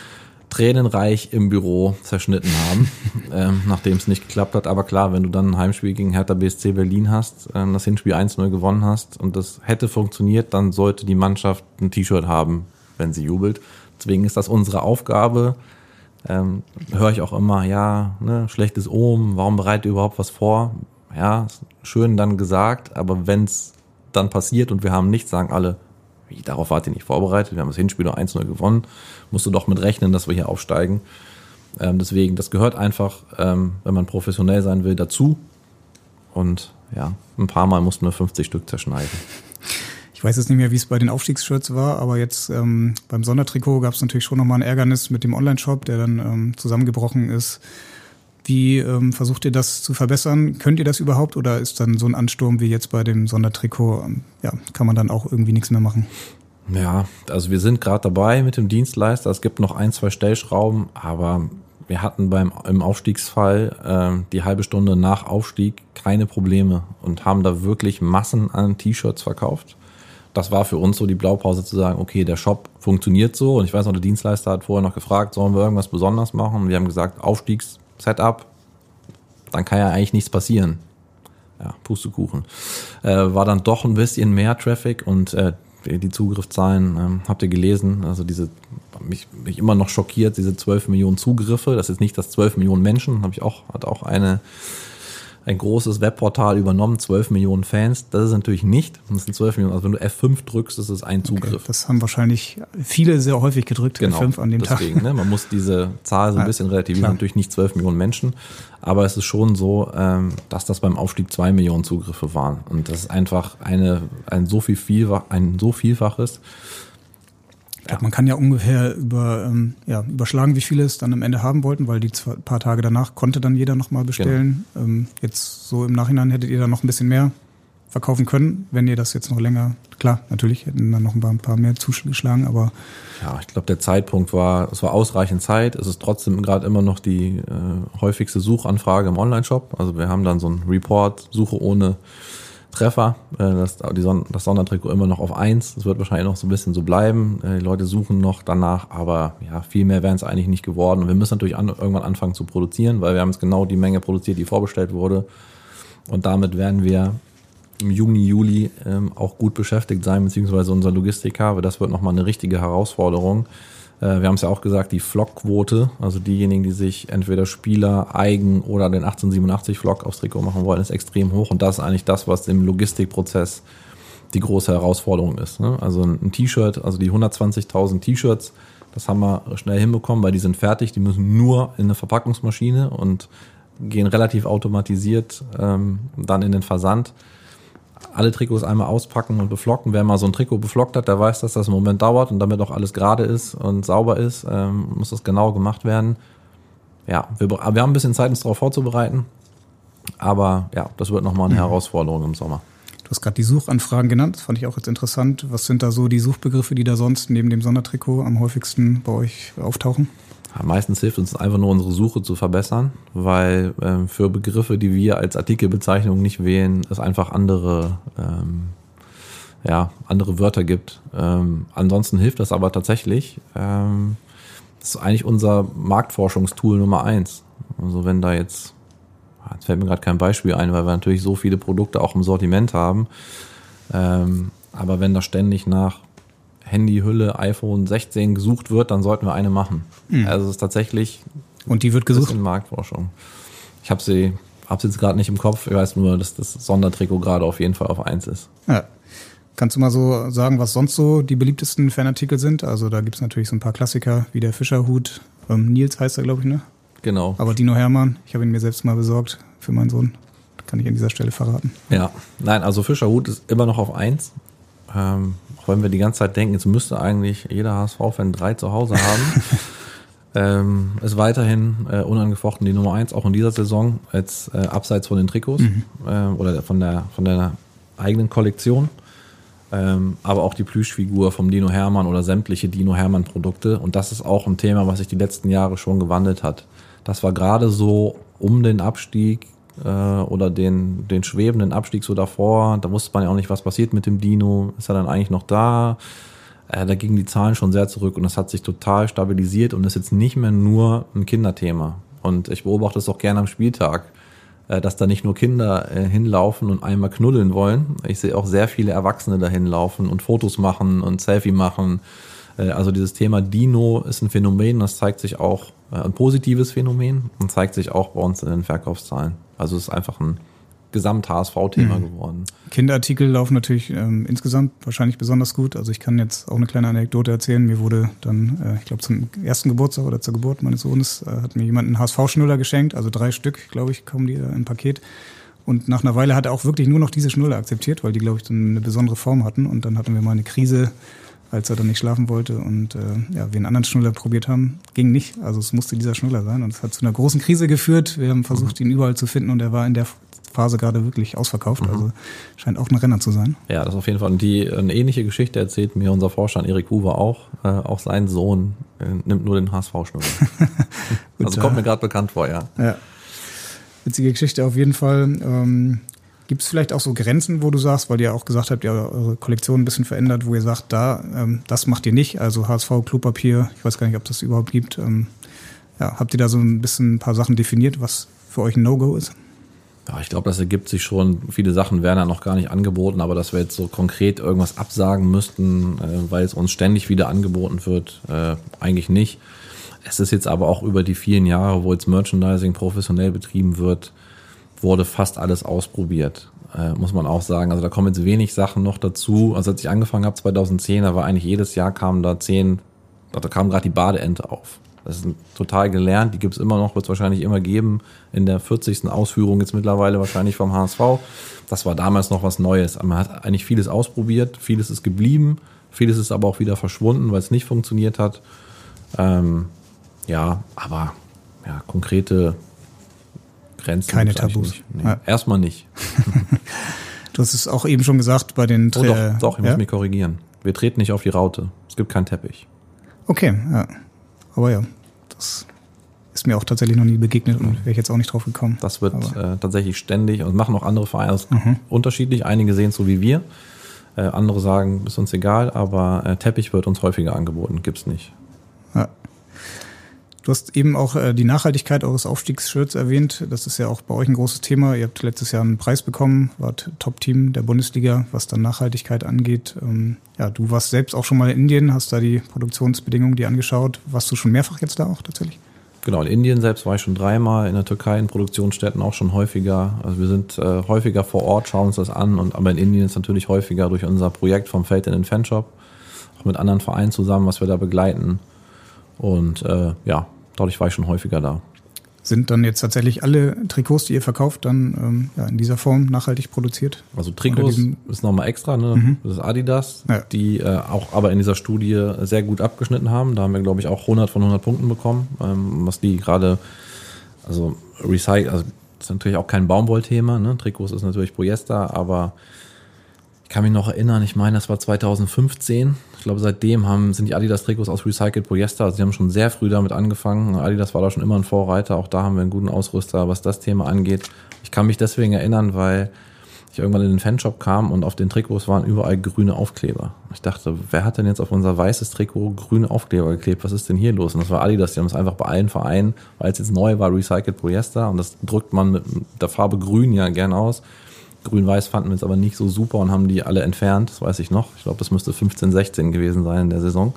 tränenreich im Büro zerschnitten haben, ähm, nachdem es nicht geklappt hat. Aber klar, wenn du dann ein Heimspiel gegen Hertha B S C Berlin hast, äh, das Hinspiel eins null gewonnen hast und das hätte funktioniert, dann sollte die Mannschaft ein T-Shirt haben, wenn sie jubelt. Deswegen ist das unsere Aufgabe. Ähm, höre ich auch immer, ja, ne, schlechtes Omen, warum bereitet ihr überhaupt was vor? Ja, schön dann gesagt, aber wenn es dann passiert und wir haben nichts, sagen alle, wie, darauf wart ihr nicht vorbereitet, wir haben das Hinspiel nur eins null gewonnen, musst du doch mit rechnen, dass wir hier aufsteigen. Ähm, deswegen, das gehört einfach, ähm, wenn man professionell sein will, dazu. Und ja, ein paar Mal mussten wir fünfzig Stück zerschneiden. Ich weiß jetzt nicht mehr, wie es bei den Aufstiegsshirts war, aber jetzt ähm, beim Sondertrikot gab es natürlich schon nochmal ein Ärgernis mit dem Online-Shop, der dann ähm, zusammengebrochen ist. Wie ähm, versucht ihr das zu verbessern? Könnt ihr das überhaupt oder ist dann so ein Ansturm wie jetzt bei dem Sondertrikot, ähm, ja, kann man dann auch irgendwie nichts mehr machen? Ja, also wir sind gerade dabei mit dem Dienstleister. Es gibt noch ein, zwei Stellschrauben, aber wir hatten beim im Aufstiegsfall äh, die halbe Stunde nach Aufstieg keine Probleme und haben da wirklich Massen an T-Shirts verkauft. das war für uns so die Blaupause zu sagen, okay, der Shop funktioniert so. Und ich weiß noch, der Dienstleister hat vorher noch gefragt, sollen wir irgendwas besonders machen? Und wir haben gesagt, Aufstiegs-Setup, dann kann ja eigentlich nichts passieren. Ja, Pustekuchen. Äh, war dann doch ein bisschen mehr Traffic und äh, die Zugriffszahlen ähm, habt ihr gelesen. Also diese, mich, mich immer noch schockiert, diese zwölf Millionen Zugriffe. Das ist nicht das zwölf Millionen Menschen, habe ich auch, hat auch eine ein großes Webportal übernommen, zwölf Millionen Fans. Das ist natürlich nicht. Das sind zwölf Millionen. Also wenn du F fünf drückst, ist es ein Zugriff. Okay, das haben wahrscheinlich viele sehr häufig gedrückt, genau, F fünf an dem deswegen, Tag. Ne, man muss diese Zahl so ein bisschen relativieren. Klar. Natürlich nicht zwölf Millionen Menschen, aber es ist schon so, ähm, dass das beim Aufstieg zwei Millionen Zugriffe waren. Und das ist einfach eine, ein so viel Vielfach, ein so Vielfaches. Ich glaube, man kann ja ungefähr über, ähm, ja, überschlagen, wie viele es dann am Ende haben wollten, weil die zwei, paar Tage danach konnte dann jeder nochmal bestellen. Genau. Ähm, jetzt so im Nachhinein hättet ihr dann noch ein bisschen mehr verkaufen können, wenn ihr das jetzt noch länger, klar, natürlich hätten dann noch ein paar, ein paar mehr zugeschlagen, aber... Ja, ich glaube, der Zeitpunkt war, es war ausreichend Zeit. Es ist trotzdem gerade immer noch die äh, häufigste Suchanfrage im Online-Shop. Also wir haben dann so einen Report, Suche ohne Treffer, das, die Son- das Sondertrikot immer noch auf eins. Das wird wahrscheinlich noch so ein bisschen so bleiben. Die Leute suchen noch danach, aber ja, viel mehr wären es eigentlich nicht geworden. Und wir müssen natürlich an, irgendwann anfangen zu produzieren, weil wir haben jetzt genau die Menge produziert, die vorbestellt wurde. Und damit werden wir im Juni, Juli ähm, auch gut beschäftigt sein, beziehungsweise unser Logistiker. Aber das wird nochmal eine richtige Herausforderung. Äh, wir haben es ja auch gesagt, die Flockquote, also diejenigen, die sich entweder Spieler, Eigen oder den achtzehnhundertsiebenundachtzig Flock aufs Trikot machen wollen, ist extrem hoch. Und das ist eigentlich das, was im Logistikprozess die große Herausforderung ist. Ne? Also ein T-Shirt, also die hundertzwanzigtausend T-Shirts, das haben wir schnell hinbekommen, weil die sind fertig. Die müssen nur in eine Verpackungsmaschine und gehen relativ automatisiert ähm, dann in den Versand. Alle Trikots einmal auspacken und beflocken. Wer mal so ein Trikot beflockt hat, der weiß, dass das einen Moment dauert und damit auch alles gerade ist und sauber ist, ähm, muss das genau gemacht werden. Ja, wir, wir haben ein bisschen Zeit, uns darauf vorzubereiten, aber ja, das wird nochmal eine mhm. Herausforderung im Sommer. Du hast gerade die Suchanfragen genannt, das fand ich auch jetzt interessant. Was sind da so die Suchbegriffe, die da sonst neben dem Sondertrikot am häufigsten bei euch auftauchen? Ja, meistens hilft uns einfach nur, unsere Suche zu verbessern, weil ähm, für Begriffe, die wir als Artikelbezeichnung nicht wählen, es einfach andere, ähm, ja, andere Wörter gibt. Ähm, ansonsten hilft das aber tatsächlich. Ähm, das ist eigentlich unser Marktforschungstool Nummer eins. Also wenn da jetzt, jetzt fällt mir gerade kein Beispiel ein, weil wir natürlich so viele Produkte auch im Sortiment haben. Ähm, aber wenn da ständig nach Handyhülle iPhone sechzehn gesucht wird, dann sollten wir eine machen. Mhm. Also es ist tatsächlich und die wird gesucht in Marktforschung. Ich habe sie, habe sie jetzt gerade nicht im Kopf. Ich weiß nur, dass das Sondertrikot gerade auf jeden Fall auf eins ist. Ja. Kannst du mal so sagen, was sonst so die beliebtesten Fanartikel sind? Also da gibt es natürlich so ein paar Klassiker wie der Fischerhut. Ähm, Nils heißt er, glaube ich, ne? Genau. Aber Dino Hermann, ich habe ihn mir selbst mal besorgt für meinen Sohn. Kann ich an dieser Stelle verraten. Ja, nein, also Fischerhut ist immer noch auf eins. Ähm, auch wenn wir die ganze Zeit denken, jetzt müsste eigentlich jeder H S V-Fan drei zu Hause haben. ähm, ist weiterhin äh, unangefochten die Nummer eins, auch in dieser Saison, jetzt äh, abseits von den Trikots mhm. äh, oder von der, von der eigenen Kollektion. Ähm, aber auch die Plüschfigur vom Dino Hermann oder sämtliche Dino Hermann Produkte. Und das ist auch ein Thema, was sich die letzten Jahre schon gewandelt hat. Das war gerade so um den Abstieg oder den, den schwebenden Abstieg so davor, da wusste man ja auch nicht, was passiert mit dem Dino, ist er dann eigentlich noch da? Äh, da gingen die Zahlen schon sehr zurück und das hat sich total stabilisiert und ist jetzt nicht mehr nur ein Kinderthema. Und ich beobachte es auch gerne am Spieltag, äh, dass da nicht nur Kinder äh, hinlaufen und einmal knuddeln wollen. Ich sehe auch sehr viele Erwachsene da hinlaufen und Fotos machen und Selfie machen. Äh, also dieses Thema Dino ist ein Phänomen, das zeigt sich auch, äh, ein positives Phänomen und zeigt sich auch bei uns in den Verkaufszahlen. Also es ist einfach ein Gesamt-H S V-Thema mhm. geworden. Kinderartikel laufen natürlich ähm, insgesamt wahrscheinlich besonders gut. Also ich kann jetzt auch eine kleine Anekdote erzählen. Mir wurde dann, äh, ich glaube zum ersten Geburtstag oder zur Geburt meines Sohnes, äh, hat mir jemand einen H S V-Schnuller geschenkt. Also drei Stück, glaube ich, kommen die da im Paket. Und nach einer Weile hat er auch wirklich nur noch diese Schnuller akzeptiert, weil die, glaube ich, dann eine besondere Form hatten. Und dann hatten wir mal eine Krise, als er dann nicht schlafen wollte und äh, ja, wir einen anderen Schnuller probiert haben, ging nicht. Also es musste dieser Schnuller sein und es hat zu einer großen Krise geführt. Wir haben versucht, ihn überall zu finden und er war in der Phase gerade wirklich ausverkauft. Mhm. Also scheint auch ein Renner zu sein. Ja, das auf jeden Fall. Und die eine ähnliche Geschichte erzählt mir unser Vorstand Erik Huber auch. Äh, auch sein Sohn äh, nimmt nur den H S V-Schnuller. Also kommt mir gerade bekannt vor, ja. Ja. Witzige Geschichte auf jeden Fall. Ähm, Gibt es vielleicht auch so Grenzen, wo du sagst, weil ihr auch gesagt habt, ihr habt eure Kollektion ein bisschen verändert, wo ihr sagt, da, ähm, das macht ihr nicht, also H S V, Klopapier, ich weiß gar nicht, ob das überhaupt gibt. Ähm, ja, habt ihr da so ein bisschen ein paar Sachen definiert, was für euch ein No-Go ist? Ja, ich glaube, das ergibt sich schon. Viele Sachen werden ja noch gar nicht angeboten, aber dass wir jetzt so konkret irgendwas absagen müssten, äh, weil es uns ständig wieder angeboten wird, äh, eigentlich nicht. Es ist jetzt aber auch über die vielen Jahre, wo jetzt Merchandising professionell betrieben wird, wurde fast alles ausprobiert, äh, muss man auch sagen. Also da kommen jetzt wenig Sachen noch dazu. Also als ich angefangen habe, zweitausendzehn, da war eigentlich jedes Jahr kamen da zehn, da kam gerade die Badeente auf. Das ist total gelernt, die gibt's immer noch, wird es wahrscheinlich immer geben, in der vierzigsten Ausführung jetzt mittlerweile wahrscheinlich vom H S V. Das war damals noch was Neues. Man hat eigentlich vieles ausprobiert, vieles ist geblieben, vieles ist aber auch wieder verschwunden, weil es nicht funktioniert hat. Ähm, ja, aber ja, konkrete Grenzen. Keine Tabus. Nicht. Nee, ja. Erstmal nicht. Du hast es auch eben schon gesagt bei den... Oh, doch, doch, ich ja? muss mich korrigieren. Wir treten nicht auf die Raute. Es gibt keinen Teppich. Okay, ja. Aber ja, das ist mir auch tatsächlich noch nie begegnet und wäre ich jetzt auch nicht drauf gekommen. Das wird äh, tatsächlich ständig und machen auch andere Vereine mhm. unterschiedlich. Einige sehen es so wie wir. Äh, andere sagen, ist uns egal, aber äh, Teppich wird uns häufiger angeboten. Gibt's nicht. Ja. Du hast eben auch äh, die Nachhaltigkeit eures Aufstiegsshirts erwähnt. Das ist ja auch bei euch ein großes Thema. Ihr habt letztes Jahr einen Preis bekommen, wart Top-Team der Bundesliga, was dann Nachhaltigkeit angeht. Ähm, ja, du warst selbst auch schon mal in Indien, hast da die Produktionsbedingungen dir angeschaut. Warst du schon mehrfach jetzt da auch tatsächlich? Genau, in Indien selbst war ich schon dreimal, in der Türkei in Produktionsstätten auch schon häufiger. Also wir sind äh, häufiger vor Ort, schauen uns das an. Und aber in Indien ist natürlich häufiger durch unser Projekt vom Feld in den Fanshop, auch mit anderen Vereinen zusammen, was wir da begleiten. Und äh, ja, dadurch war ich schon häufiger da. Sind dann jetzt tatsächlich alle Trikots, die ihr verkauft, dann ähm, ja, in dieser Form nachhaltig produziert? Also Trikots ist nochmal extra, ne? Mhm. Das ist Adidas, ja. die äh, auch aber in dieser Studie sehr gut abgeschnitten haben. Da haben wir, glaube ich, auch hundert von hundert Punkten bekommen, ähm, was die gerade, also Recycle, also das ist natürlich auch kein Baumwollthema, ne? Trikots ist natürlich Polyester, aber ich kann mich noch erinnern, ich meine, das war zweitausendfünfzehn. Ich glaube, seitdem haben, sind die Adidas-Trikots aus Recycled Polyester. Also die haben schon sehr früh damit angefangen. Adidas war da schon immer ein Vorreiter. Auch da haben wir einen guten Ausrüster, was das Thema angeht. Ich kann mich deswegen erinnern, weil ich irgendwann in den Fanshop kam und auf den Trikots waren überall grüne Aufkleber. Ich dachte, wer hat denn jetzt auf unser weißes Trikot grüne Aufkleber geklebt? Was ist denn hier los? Und das war Adidas. Die haben es einfach bei allen Vereinen, weil es jetzt neu war, Recycled Polyester. Und das drückt man mit der Farbe grün ja gern aus. Grün-Weiß fanden wir jetzt aber nicht so super und haben die alle entfernt, das weiß ich noch. Ich glaube, das müsste fünfzehn, sechzehn gewesen sein in der Saison.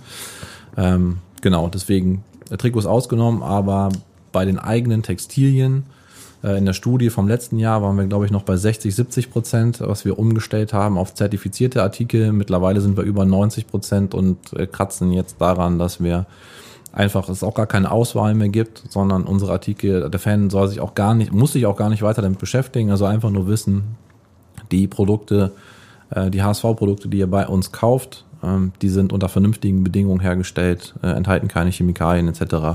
Ähm, genau, deswegen Trikots ausgenommen, aber bei den eigenen Textilien äh, in der Studie vom letzten Jahr waren wir, glaube ich, noch bei sechzig, siebzig Prozent, was wir umgestellt haben auf zertifizierte Artikel. Mittlerweile sind wir über neunzig Prozent und äh, kratzen jetzt daran, dass wir einfach es auch gar keine Auswahl mehr gibt, sondern unsere Artikel, der Fan soll sich auch gar nicht, muss sich auch gar nicht weiter damit beschäftigen, also einfach nur wissen, die Produkte, die H S V-Produkte, die ihr bei uns kauft, die sind unter vernünftigen Bedingungen hergestellt, enthalten keine Chemikalien et cetera,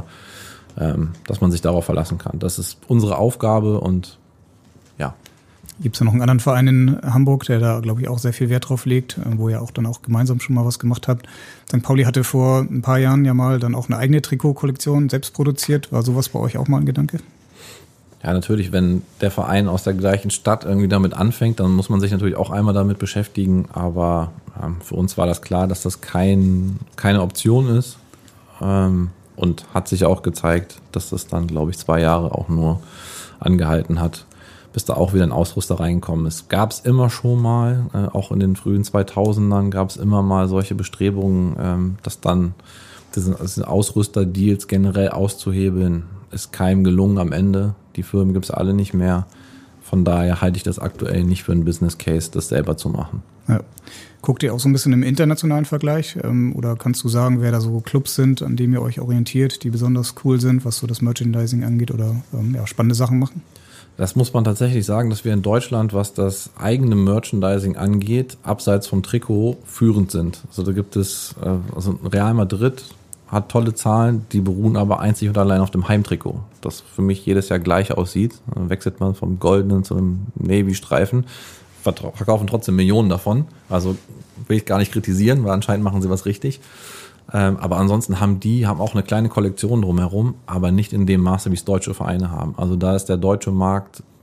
dass man sich darauf verlassen kann. Das ist unsere Aufgabe und ja. Gibt es ja noch einen anderen Verein in Hamburg, der da, glaube ich, auch sehr viel Wert drauf legt, wo ihr auch dann auch gemeinsam schon mal was gemacht habt. Sankt Pauli hatte vor ein paar Jahren ja mal dann auch eine eigene Trikotkollektion selbst produziert. War sowas bei euch auch mal ein Gedanke? Ja, natürlich, wenn der Verein aus der gleichen Stadt irgendwie damit anfängt, dann muss man sich natürlich auch einmal damit beschäftigen. Aber ähm, für uns war das klar, dass das kein, keine Option ist. Ähm, und hat sich auch gezeigt, dass das dann, glaube ich, zwei Jahre auch nur angehalten hat, bis da auch wieder ein Ausrüster reinkommen ist. Gab es immer schon mal, äh, auch in den frühen zweitausendern gab es immer mal solche Bestrebungen, ähm, dass dann diesen, diesen Ausrüster-Deals generell auszuhebeln, ist keinem gelungen am Ende. Die Firmen gibt es alle nicht mehr. Von daher halte ich das aktuell nicht für einen Business Case, das selber zu machen. Ja. Guckt ihr auch so ein bisschen im internationalen Vergleich? Ähm, oder kannst du sagen, wer da so Clubs sind, an denen ihr euch orientiert, die besonders cool sind, was so das Merchandising angeht oder ähm, ja, spannende Sachen machen? Das muss man tatsächlich sagen, dass wir in Deutschland, was das eigene Merchandising angeht, abseits vom Trikot führend sind. Also da gibt es, äh, also Real Madrid hat tolle Zahlen, die beruhen aber einzig und allein auf dem Heimtrikot, das für mich jedes Jahr gleich aussieht. Dann wechselt man vom goldenen zu einem Navy-Streifen, verkaufen trotzdem Millionen davon. Also will ich gar nicht kritisieren, weil anscheinend machen sie was richtig. Ähm, aber ansonsten haben die haben auch eine kleine Kollektion drumherum, aber nicht in dem Maße, wie es deutsche Vereine haben. Also da ist der deutsche Markt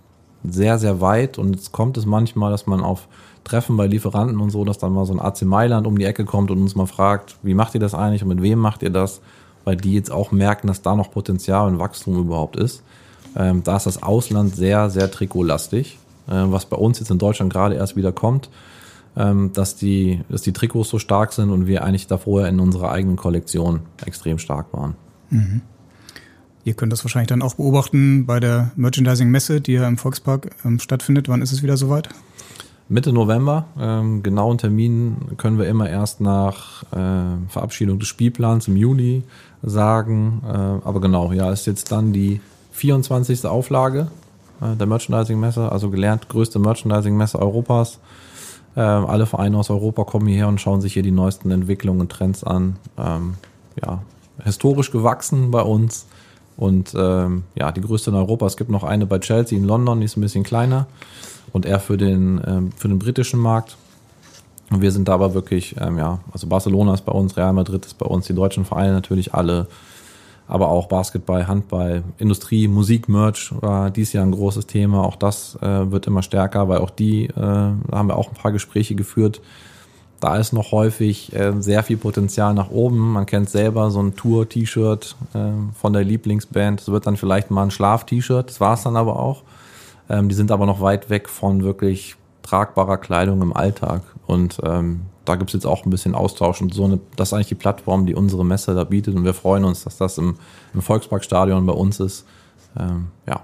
sehr, sehr weit und jetzt kommt es manchmal, dass man auf Treffen bei Lieferanten und so, dass dann mal so ein A C Mailand um die Ecke kommt und uns mal fragt, wie macht ihr das eigentlich und mit wem macht ihr das? Weil die jetzt auch merken, dass da noch Potenzial und Wachstum überhaupt ist. Ähm, da ist das Ausland sehr, sehr trikotlastig, äh, was bei uns jetzt in Deutschland gerade erst wieder kommt, ähm, dass die, dass die Trikots so stark sind und wir eigentlich da vorher in unserer eigenen Kollektion extrem stark waren. Mhm. Ihr könnt das wahrscheinlich dann auch beobachten bei der Merchandising-Messe, die ja im Volkspark ähm, stattfindet. Wann ist es wieder soweit? Mitte November. Ähm, genauen Termin können wir immer erst nach äh, Verabschiedung des Spielplans im Juli sagen. Äh, aber genau, ja, ist jetzt dann die vierundzwanzigste Auflage äh, der Merchandising-Messe, also gelernt größte Merchandising-Messe Europas. Äh, alle Vereine aus Europa kommen hierher und schauen sich hier die neuesten Entwicklungen und Trends an. Ähm, ja, historisch gewachsen bei uns. Und ähm, ja, die größte in Europa. Es gibt noch eine bei Chelsea in London, die ist ein bisschen kleiner und eher für den ähm, für den britischen Markt. Und wir sind da aber wirklich, ähm, ja, also Barcelona ist bei uns, Real Madrid ist bei uns, die deutschen Vereine natürlich alle, aber auch Basketball, Handball, Industrie, Musik, Merch war dieses Jahr ein großes Thema. Auch das äh, wird immer stärker, weil auch die, äh, da haben wir auch ein paar Gespräche geführt. Da ist noch häufig äh, sehr viel Potenzial nach oben. Man kennt selber so ein Tour-T-Shirt äh, von der Lieblingsband. Das wird dann vielleicht mal ein Schlaf-T-Shirt, das war es dann aber auch. Ähm, die sind aber noch weit weg von wirklich tragbarer Kleidung im Alltag. Und ähm, da gibt es jetzt auch ein bisschen Austausch. Und so eine, das ist eigentlich die Plattform, die unsere Messe da bietet. Und wir freuen uns, dass das im, im Volksparkstadion bei uns ist. Ähm, ja.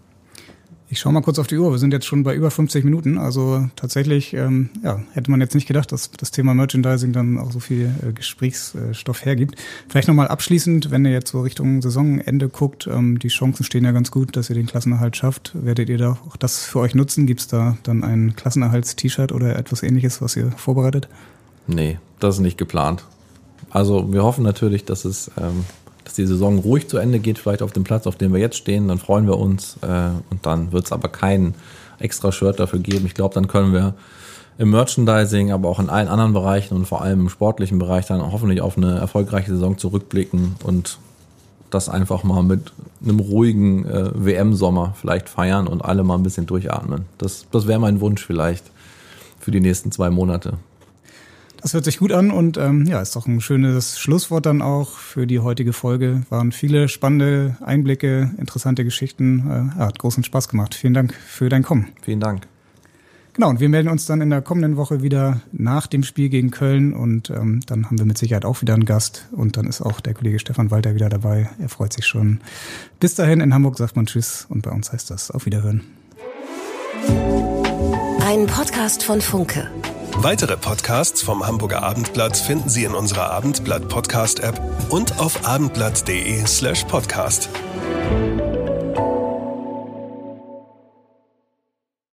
Ich schaue mal kurz auf die Uhr. Wir sind jetzt schon bei über fünfzig Minuten. Also tatsächlich, ähm, ja, hätte man jetzt nicht gedacht, dass das Thema Merchandising dann auch so viel äh, Gesprächsstoff hergibt. Vielleicht nochmal abschließend, wenn ihr jetzt so Richtung Saisonende guckt, ähm, die Chancen stehen ja ganz gut, dass ihr den Klassenerhalt schafft. Werdet ihr da auch das für euch nutzen? Gibt es da dann ein Klassenerhalts-T-Shirt oder etwas Ähnliches, was ihr vorbereitet? Nee, das ist nicht geplant. Also wir hoffen natürlich, dass es... Ähm dass die Saison ruhig zu Ende geht, vielleicht auf dem Platz, auf dem wir jetzt stehen, dann freuen wir uns äh, und dann wird es aber kein extra Shirt dafür geben. Ich glaube, dann können wir im Merchandising, aber auch in allen anderen Bereichen und vor allem im sportlichen Bereich dann hoffentlich auf eine erfolgreiche Saison zurückblicken und das einfach mal mit einem ruhigen äh, W M-Sommer vielleicht feiern und alle mal ein bisschen durchatmen. Das, das wäre mein Wunsch vielleicht für die nächsten zwei Monate. Das hört sich gut an und ähm, ja, ist doch ein schönes Schlusswort dann auch für die heutige Folge. Waren viele spannende Einblicke, interessante Geschichten. Äh, ja, hat großen Spaß gemacht. Vielen Dank für dein Kommen. Vielen Dank. Genau, und wir melden uns dann in der kommenden Woche wieder nach dem Spiel gegen Köln und ähm, dann haben wir mit Sicherheit auch wieder einen Gast und dann ist auch der Kollege Stefan Walter wieder dabei. Er freut sich schon. Bis dahin, in Hamburg sagt man Tschüss und bei uns heißt das auf Wiederhören. Ein Podcast von Funke. Weitere Podcasts vom Hamburger Abendblatt finden Sie in unserer Abendblatt-Podcast-App und auf abendblatt.de slash podcast.